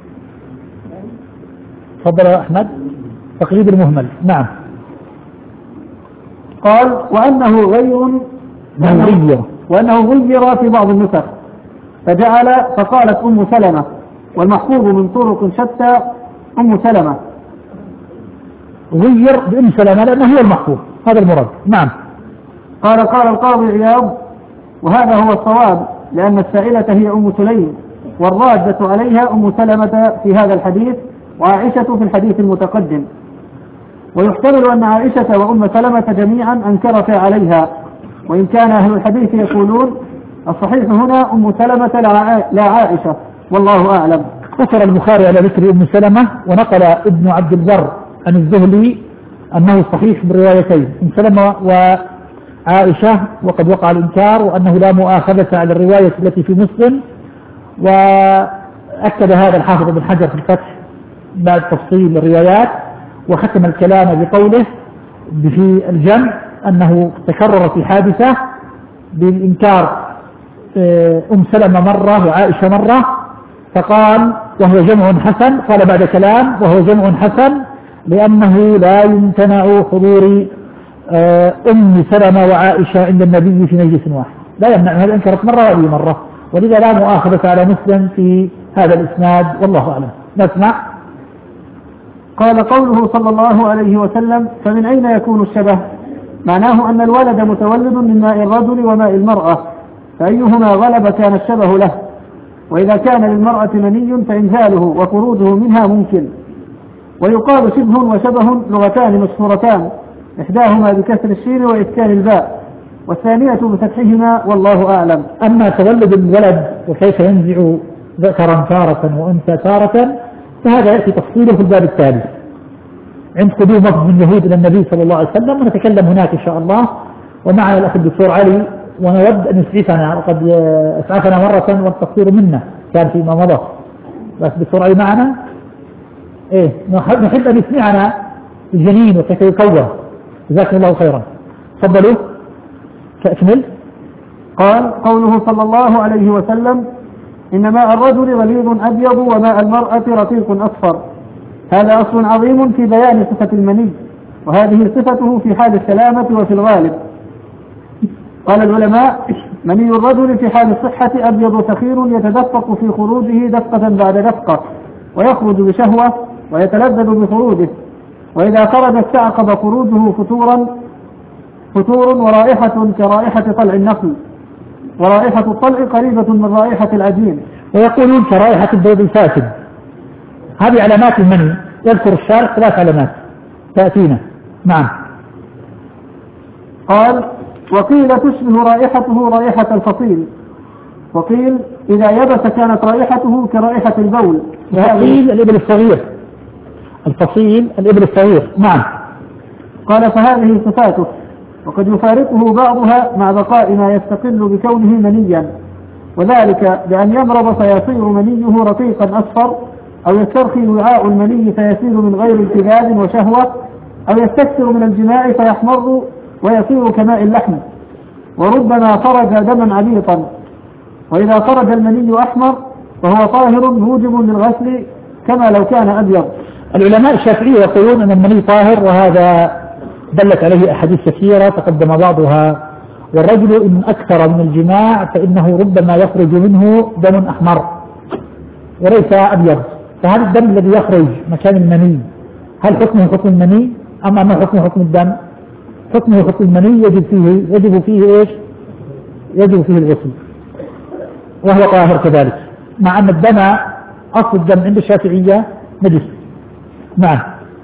تفضل يا أحمد. تقريب المهمل. نعم. قال وأنه غير غير وأنه غير في بعض النسخ فجعل فقالت أم سلمة، والمحفوظ من طرق شتى أم سلمة. غير بأم سلمة لأنه هو المحفوظ، هذا المراد. نعم. قال قال القاضي عياض وهذا هو الصواب، لأن السائلة هي أم سليم، والرادة عليها أم سلمة في هذا الحديث، وعائشة في الحديث المتقدم. ويحتمل أن عائشة وأم سلمة جميعا أنكرتا عليها، وإن كان أهل الحديث يقولون الصحيح هنا أم سلمة لا عائشة، والله أعلم. قصر البخاري على ذكر أم سلمة، ونقل ابن عبد البر عن الزهلي أنه صحيح بالروايتين أم سلمة وعائشة، وقد وقع الإنكار، وأنه لا مؤاخذة على الرواية التي في مسلم. وأكد هذا الحافظ بن حجر في الفتح بعد تفصيل الروايات، وختم الكلام بقوله في الجمع أنه تكرر في حادثة بالإنكار أم سلمة مرة وعائشة مرة، فقال وهو جمع حسن، قال بعد كلام وهو جمع حسن لأنه لا يمتنع حضور أم سلمة وعائشة عند النبي في مجلس واحد، لا يمنع، هذا انكرت مرة وهذه مرة، ولذا لا مؤاخذة على مسلم في هذا الإسناد، والله أعلم. نسمع. قال قوله صلى الله عليه وسلم فمن أين يكون الشبه؟ معناه أن الولد متولد من ماء الرجل وماء المرأة، فأيهما غلب كان الشبه له، وإذا كان للمرأة مني فإنزاله وخروجه منها ممكن. ويقال شبه وشبه لغتان مشهورتان، إحداهما بكسر الشين وإسكان الباء، والثانية بفتحهما، والله أعلم. أما تولد الولد وكيف ينزع ذكرا تارة وأنثى تارة فهذا يأتي تفصيله في الباب التالي عند قدوم وفد من اليهود إلى النبي صلى الله عليه وسلم، ونتكلم هناك إن شاء الله. ومعنا الأخ الدكتور علي، ونود أن يسعفنا، وقد أسعفنا مرة والتقصير منا كان فيما مضى، بس الدكتور علي معنا إيه نحب أن يسمعنا الجنين وكيف يكون. جزاكم الله خيرا. تفضلوا تكمل. قال قوله صلى الله عليه وسلم إن ماء الرجل غليظ أبيض وماء المرأة رقيق أصفر، هذا أصل عظيم في بيان صفة المني، وهذه صفته في حال السلامة وفي الغالب. قال العلماء مني الرجل في حال الصحة أبيض سخير يتدفق في خروجه دفقة بعد دفقة، ويخرج بشهوة ويتلذذ بخروجه، وإذا خرج استعقب خروجه فتورا فتور ورائحة كرائحة طلع النخل، ورائحة الطلع قريبة من رائحة العجين. ويقولون كرائحة البيض الفاسد. هذه علامات المني، يذكر الشارح ثلاث علامات تأتينا. نعم. قال وقيل تشبه رائحته رائحة الفصيل، وقيل إذا يبس كانت رائحته كرائحة البول. الفصيل الإبل الصغير، الفصيل الإبل الصغير. نعم. قال فهذه صفاته، وقد يفارقه بعضها مع بقاء ما يستقل بكونه منيا، وذلك بأن يمرض فيصير منيه رقيقا أصفر، أو يسترخي وعاء المني فيصير من غير التذاذ وشهوة، أو يستكثر من الجماع فيحمر ويصير كماء اللحم، وربما خرج دما عبيطا. وإذا خرج المني أحمر فهو طاهر موجب للغسل كما لو كان أبيض. العلماء الشافعية يقولون أن المني طاهر، وهذا دلت عليه أحاديث كثيرة تقدم بعضها. والرجل إن أكثر من الجماع فإنه ربما يخرج منه دم أحمر وليس أبيض، فهذا الدم الذي يخرج مكان المني هل حكمه حكم المني أم أنه حكمه حكم الدم؟ حكمه حكم المني، يجب فيه يجب فيه إيش؟ يجب فيه الغسل، وهو طاهر كذلك، مع أن الدم أصل الدم عند الشافعية نجس. نعم.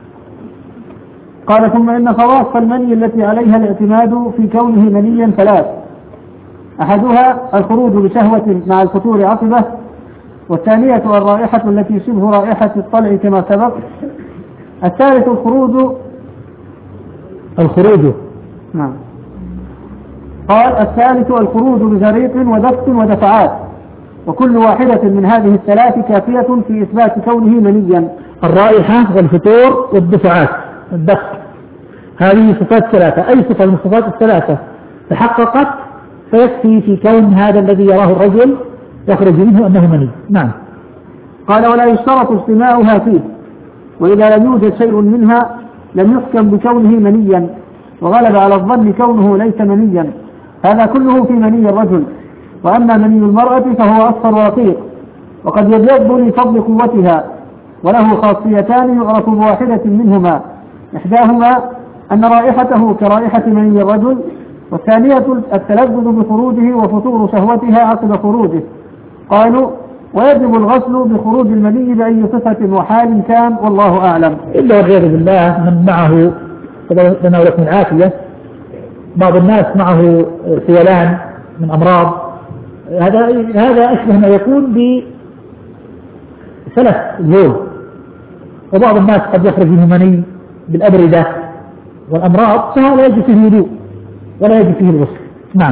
قال ثم إن خواص المني التي عليها الاعتماد في كونه منيا ثلاث، أحدها الخروج بشهوة مع الفتور عقبة، والثانية الرائحة التي شبه رائحة الطلع كما سبق، الثالث الخروج الخروج نعم. قال الثالث الخروج بزريق ودفق ودفعات، وكل واحدة من هذه الثلاث كافية في إثبات كونه منيا. الرائحة والفتور والدفعات الدفق، هذه صفات ثلاثة، أي صفة من الصفات الثلاثة تحققت فيكفي في كون هذا الذي يراه الرجل يخرج منه أنه مني. نعم. قال ولا يشترط اجتماعها فيه، وإذا لم يوجد شيء منها لم يحكم بكونه منيا، وغلب على الظن كونه ليس منيا، هذا كله في مني الرجل. وأما مني المرأة فهو أصفر رقيق، وقد يبيض لفضل قوتها، وله خاصيتان يعرف بواحدة منهما، إحداهما أن رائحته كرائحة مني الرجل، والثانية التلذذ بخروجه وفتور شهوتها عقب خروجه. قالوا ويجب الغسل بخروج المني بأي صفة وحال كان والله أعلم. إلا والعياذ بالله من معه لنا ولكم العافية بعض الناس معه سيلان من أمراض، هذا هذا أشبه ما يكون بثلاث زول، وبعض الناس قد يخرج منه مني بالأبردة والأمراض، فهذا يجب فيه الوضوء ولا يجب فيه الغسل. نعم.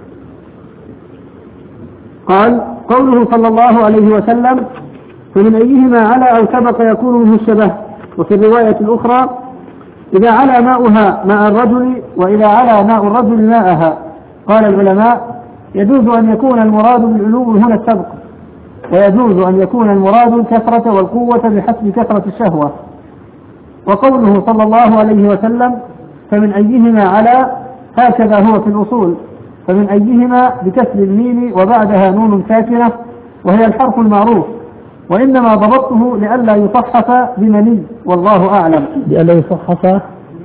قال قوله صلى الله عليه وسلم فمن أيهما على أو سبق يكون منه الشبه. وفي الرواية الأخرى إذا على ماؤها ماء الرجل وإذا على ماء الرجل ماءها. قال العلماء يجوز أن يكون المراد بالعلو هنا السبق، ويجوز أن يكون المراد الكثرة والقوة بحسب كثرة الشهوة. وقوله صلى الله عليه وسلم فمن أيهما على هكذا هو في الأصول، فمن أيهما بكسر الميم وبعدها نون ساكنة وهي الحرف المعروف، وإنما ضبطته لئلا يصحف بمني والله أعلم. لئلا يصحف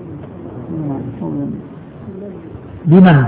بمن،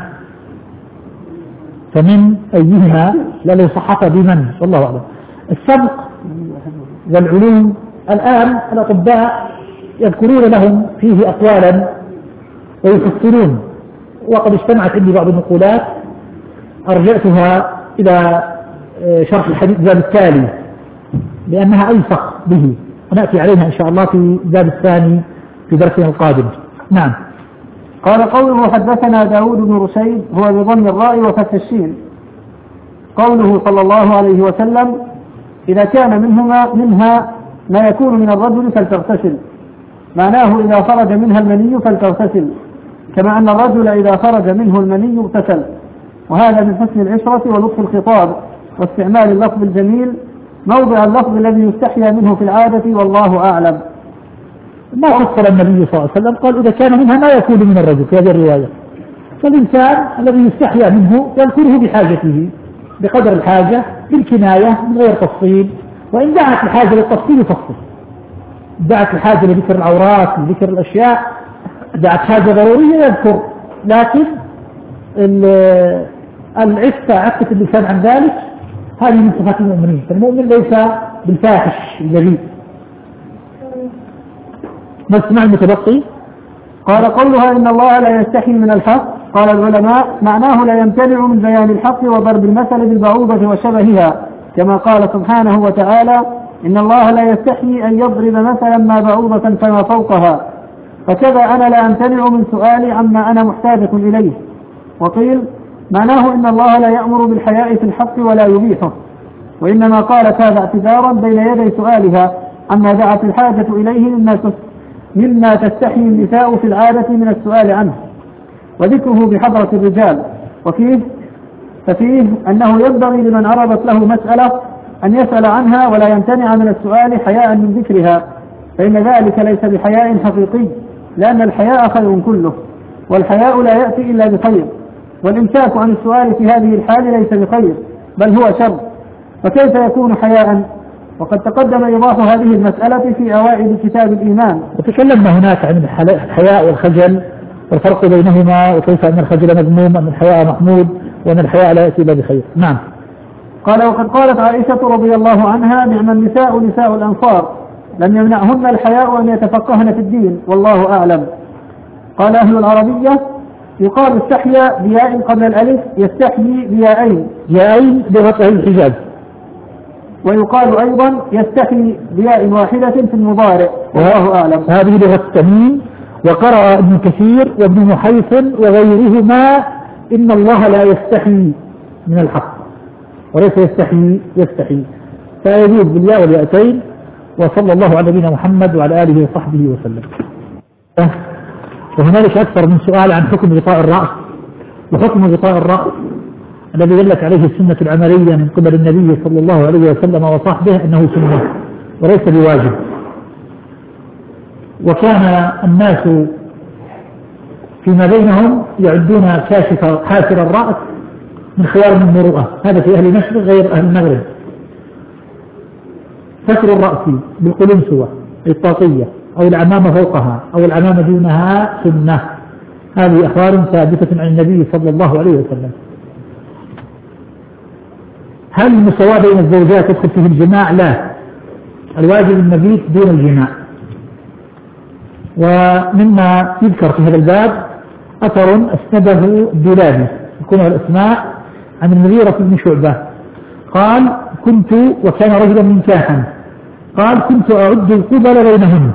فمن أيهما لئلا يصحف بمن والله أعلم. السبق والعلو الآن الأطباء يذكرون لهم فيه أقوالا ويفسرون، وقد اجتمعت عندي بعض النقولات أرجعتها إلى شرح الحديث الباب التالي لأنها ألصق به، ونأتي عليها إن شاء الله في الباب الثاني في درسنا القادم. نعم. قال قوله حدثنا داود بن رشيد هو بضم الراء وفتح الشين. قوله صلى الله عليه وسلم إذا كان منهما منها ما يكون من الرجل فلتغتسل، معناه إذا خرج منها المني فلتغتسل، كما أن الرجل إذا خرج منه المني اغتسل. وهذا من حسن العشرة ولطف الخطاب واستعمال اللفظ الجميل موضع اللفظ الذي يستحيا منه في العادة والله أعلم. ما فصل النبي صلى الله عليه وسلم قال إذا كان منها ما يكون من الرجل في هذه الرواية، فالإنسان الذي يستحيا منه يذكره بحاجته بقدر الحاجة بالكناية من غير تفصيل، وإن دعت الحاجة للتفصيل يفصل، دعت الحاجة لذكر العورات لذكر الأشياء، دعت حاجة ضرورية يذكر، لكن العفة عفة اللسان عن ذلك هذه من صفات المؤمنين، فالمؤمن ليس بالفاحش الجليل. ما اسمع المتبقي؟ قال قولها إن الله لا يستحي من الحق. قال العلماء معناه لا يمتنع من بيان الحق وضرب المثل بالبعوضة وشبهها، كما قال سبحانه وتعالى إن الله لا يستحي أن يضرب مثلا ما بعوضة فما فوقها، فكذا أنا لا أمتنع من سؤالي عما أنا محتاجة إليه. وقيل معناه إن الله لا يأمر بالحياء في الحق ولا يبيحه، وإنما قال هذا اعتذارا بين يدي سؤالها عما دعت الحاجة إليه مما مما تستحي النساء في العادة من السؤال عنه، وذكره بحضرة الرجال. وفيه ففيه أنه ينبغي لمن عرضت له مسألة أن يسأل عنها ولا يمتنع من السؤال حياء من ذكرها، فإن ذلك ليس بحياء حقيقي، لأن الحياء خير كله، والحياء لا يأتي إلا بخير، والإمساك عن السؤال في هذه الحال ليس بخير بل هو شر، فكيف يكون حياء؟ وقد تقدم إيضاح هذه المسألة في أوائل كتاب الإيمان. وتكلمنا هناك عن الحياء والخجل والفرق بينهما، وكيف أن الخجل مذموم أن الحياء محمود وأن الحياء لا يأتي إلا بخير. نعم. قال وقد قالت عائشة رضي الله عنها نعم النساء نساء الأنصار لم يمنعهن الحياء أن يتفقهن في الدين والله أعلم. قال أهل العربية يقال استحيا بياء قبل الألف يستحيي بياءين ياءين بغطاء الحجاب، ويقال أيضا يستحي بياء واحدة في المضارع والله أعلم. هذه لغة التميم. وقرأ ابن كثير وابن محيص وغيرهما إن الله لا يستحي من الحق وليس يستحي يستحي، فيجوز بالياء والياءتين. وصلى الله على نبينا محمد وعلى آله وصحبه وسلم. وهنالك أكثر من سؤال عن حكم غطاء الرأس، وحكم غطاء الرأس الذي دلت عليه السنة العملية من قبل النبي صلى الله عليه وسلم وصحبه أنه سنة وليس بواجب. وكان الناس فيما بينهم يعدون كاشف حاسر الرأس من خيار من المروءة، هذا في أهل المشرق غير أهل المغرب. ستر الرأس بالقلنسوة الطاقية أو العمامة فوقها أو العمامة دونها سنة، هذه أخبار ثابتة عن النبي صلى الله عليه وسلم. هل المساواة بين الزوجات يدخل فيه الجماع؟ لا، الواجب المبيت دون الجماع. ومما يذكر في هذا الباب أثر أسنده الدولابي يكون الأسماء عن المغيرة بن شعبة قال كنت، وكان رجلا منكاحا، قال كنت أعد القبل بينهن.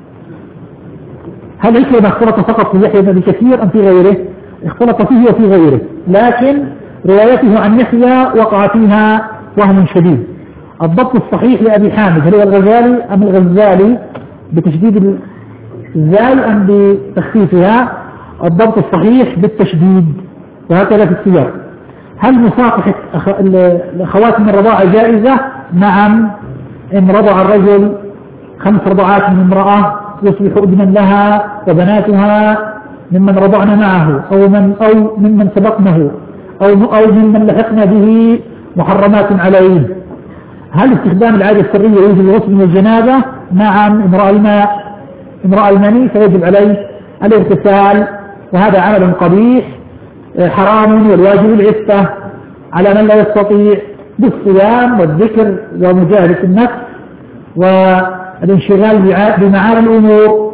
هل عكرمة اختلط فقط في يحيى بن كثير أم في غيره؟ اختلط فيه وفي غيره، لكن روايته عن يحيى وقع فيها وهم شديد. الضبط الصحيح لأبي حامد هل هو الغزالي أم الغزالي بتشديد الزاي أم بتخفيفها؟ الضبط الصحيح بالتشديد، وهكذا في السياق. هل مصافحة الأخوات من الرضاعة جائزة؟ نعم، إن رضع الرجل خمس رضعات من امرأة يصبح ابنا لها وبناتها ممن رضعن معه أو من أو ممن سبقنه أو أو ممن لحقنا به محرمات عليه. هل استخدام العادة السرية يوجب الغسل من الجنابة؟ نعم، امرأ الماء امرأ المني فيجب عليه الاغتسال، وهذا عمل قبيح حرام، والواجب العفة على من لا يستطيع بالصيام والذكر ومجاهدة النفس والانشغال بمعاني الأمور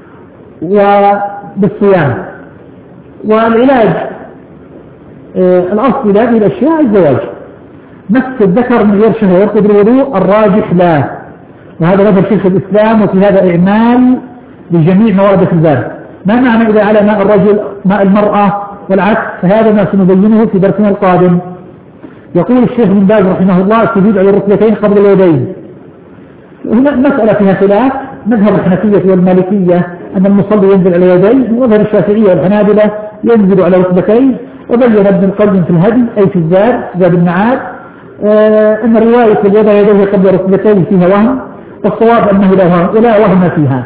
وبالصيام. والعلاج الأصل لهذه الأشياء الزواج. مس الذكر من غير شهوة يرقد الوضوء؟ الراجح لا، وهذا مذهب شيخ الإسلام، وفي هذا إعمال لجميع ما ورد في الباب. ما معنى إذا على ماء الرجل ماء المرأة والعكس؟ فهذا ما سنبينه في درسنا القادم. يقول الشيخ بن باز رحمه الله السجود على الركبتين قبل اليدين. هنا مسألة فيها خلاف، مذهب الحنفية والمالكية أن المصلي ينزل على يديه، ومذهب الشافعية والحنابلة ينزل على ركبتين. وبين ابن القيم في الهدي أي في الزاد زاد المعاد آه أن رواية الوضع يديه قبل ركبتين فيها وهم، والصواب أنه لا وهم, ولا وهم فيها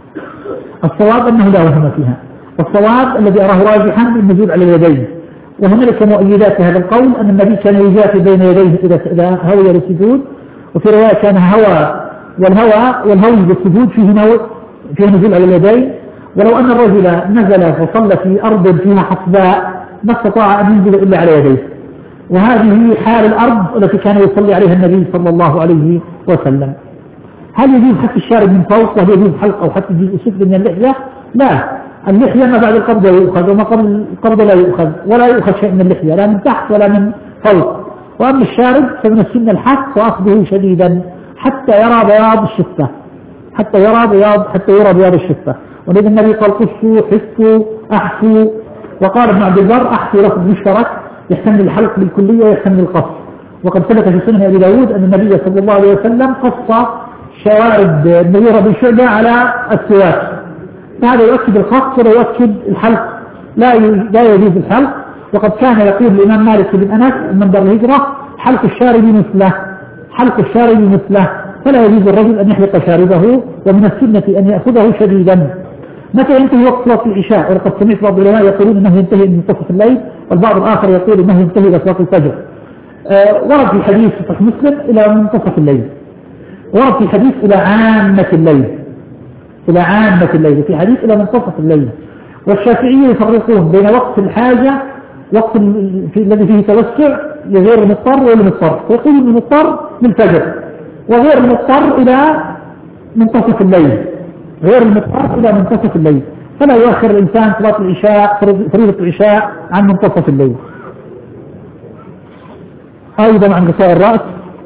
الصواب أنه لا وهم فيها والصواب الذي أراه راجحا النزول على اليدين. وهنالك مؤيدات لهذا القول أن النبي كان يجافي بين يديه إذا هوي للسجود، وفي رواية كان هوى والهوى والهوي بالسجود فيه نوع فيه نزول على اليدين. ولو أن الرجل نزل وصلى في أرض فيها حصباء ما استطاع أن ينزل إلا على يديه، وهذه حال الأرض التي كان يصلي عليها النبي صلى الله عليه وسلم. هل يجوز حتى الشارب من فوق؟ وهل يجوز حلق أو حتى الجزء السفلي من اللحية؟ لا، اللحية ما بعد القبضة يؤخذ، وما قبل القبضة لا يؤخذ، ولا يؤخذ شيء من اللحية لا من تحت ولا من فوق. وأما الشارب فمن السنة الحث وأخذه شديدا حتى يرى بياض الشفة حتى يرى بياض حتى يرى بياض الشفة. ولذا النبي قال قصوا حفوا أحفوا. وقال ابن عبد البر أحفوا لفظ مشترك يحتمل الحلق بالكلية ويحتمل القص. وقد ثبت في سنن أبي داود أن النبي صلى الله عليه وسلم قص شوارب المغيرة بن شعبة على السواك، فهذا يؤكد القص ولا يؤكد الحلق، لا لا يجوز الحلق. وقد كان يقول الإمام مالك بن أنس من دار الهجرة حلق الشارب مثله حلق الشارب مثله فلا يجوز الرجل أن يحلق شاربه، ومن السنة أن يأخذه شديدا. متى ينتهي وقت صلاة العشاء؟ ولقد سمعت بعض العلماء يقولون أنه ينتهي من منتصف الليل، والبعض الآخر يقول أنه ينتهي إلى صلاة الفجر. أه ورد في الحديث في صحيح مسلم إلى منتصف الليل، ورد في الحديث إلى عامة الليل إلى عامة الليل في حديث إلى منتصف الليل. والشافعية يفرقون بين وقت الحاجة وقت في الذي فيه توسع لغير المضطر والمضطر، ويقول المضطر للفجر، وغير المضطر إلى منتصف الليل غير المضطر إلى منتصف الليل، فلا يؤخر الإنسان صلاة العشاء فريضة العشاء عن منتصف الليل. أيضا عن غساء الرأس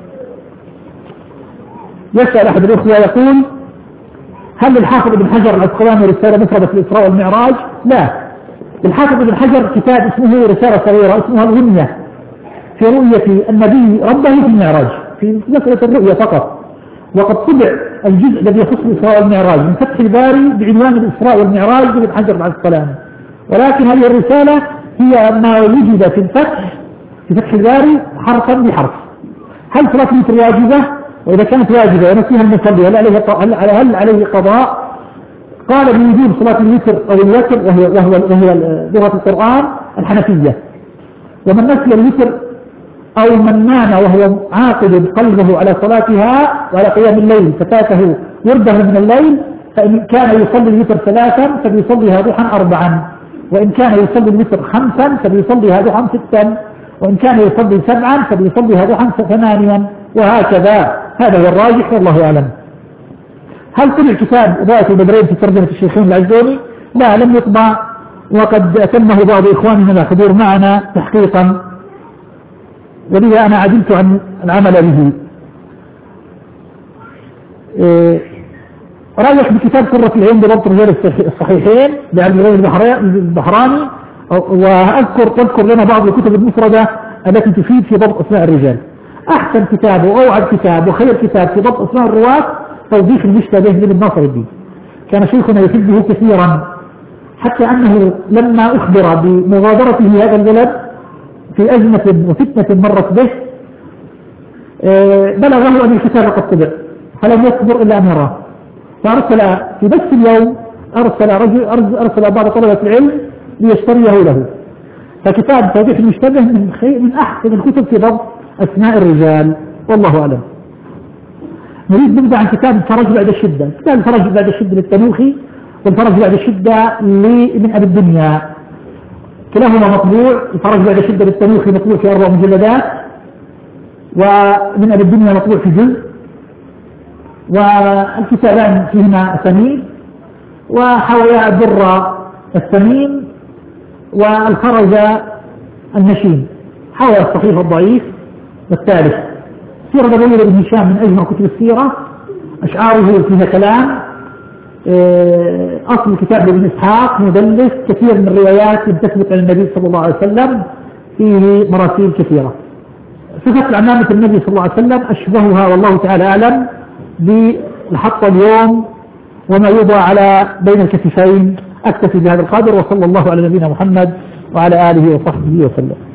يسأل أحد الأخوة يقول هل للحافظ ابن حجر العسقلاني رسالة مفردة في الإسراء والمعراج؟ لا، للحافظ ابن حجر كتاب اسمه رسالة صغيرة اسمها الغنية في رؤية النبي ربه في المعراج، في مسألة الرؤية فقط. وقد طبع الجزء الذي يخص الإسراء والمعراج من فتح الباري بعنوان الإسراء والمعراج لابن حجر العسقلاني، ولكن هذه الرسالة هي ما وجد في الفتح في فتح الباري حرفا بحرف. هل صلاة الوتر واجبة؟ وإذا كانت واجبة ونسيها المصلي هل عليه هل عليه قضاء؟ قال بوجوب صلاة الوتر أو الوتر وهي وهو وهي لغة القرآن الحنفية. ومن نسي الوتر أو من نام وهو عاقد قلبه على صلاتها وعلى قيام الليل ففاته ورده من الليل، فإن كان يصلي الوتر ثلاثا فليصليها ضحى أربعا، وإن كان يصلي الوتر خمسا فليصليها ضحى ستا، وإن كان يصلي سبعا فليصليها ضحى ثمانيا، وهكذا. هذا هو الراجح والله أعلم. هل طبع كتاب ضاءة البدرين في ترجمة الشيخين العزوني؟ لا، لم يطبع، وقد أتمه بعض إخواننا الحضور معنا تحقيقا، ولذا أنا عجلت عن العمل به. إيه رأيك بكتاب قرة العين بضبط رجال الصحيحين لعبد الغني البحراني، وأذكر تذكر لنا بعض الكتب المفردة التي تفيد في ضبط أسماء الرجال. أحسن كتاب وأوعد كتاب وخير كتاب في ضبط أسماء الرواة توضيح المشتبه لابن ناصر الدين، كان شيخنا يحبه كثيرا، حتى أنه لما أخبر بمغادرته هذا البلد في أزمة وفتنة مرت به بلغه أن الكتاب قد طبع، فلم يصبر إلا أن يراه، فأرسل في نفس اليوم أرسل رجل أرسل بعض طلبة العلم ليشتريه له. فكتاب توضيح المشتبه من من أحسن الكتب في ضبط أسماء الرجال، والله أعلم. نريد نبدأ عن كتاب الفرج بعد الشدة. كتاب الفرج بعد الشدة للتنوخي، والفرج بعد الشدة لابن أبي الدنيا، كلاهما مطبوع. الفرج بعد الشدة للتنوخي مطبوع في أربع مجلدات، وابن أبي الدنيا مطبوع في جزء، والكتابان فيهما أسانيد، وحويا الدر الثمين والخرج النشيم، حوى الصحيح الضعيف. والثالث سيرة نبوية بن هشام من أجمل كتب السيرة، أشعاره فيها كلام. أصل الكتاب لابن إسحاق مدلس، كثير من الروايات لم تثبت عن النبي صلى الله عليه وسلم، فيه مراسيل كثيرة. صفة عمامة النبي صلى الله عليه وسلم أشبهها والله تعالى أعلم بالحط اليوم وما يوضع على بين الكتفين. أكتفي بهذا القدر، وصلى الله على نبينا محمد وعلى آله وصحبه وسلم.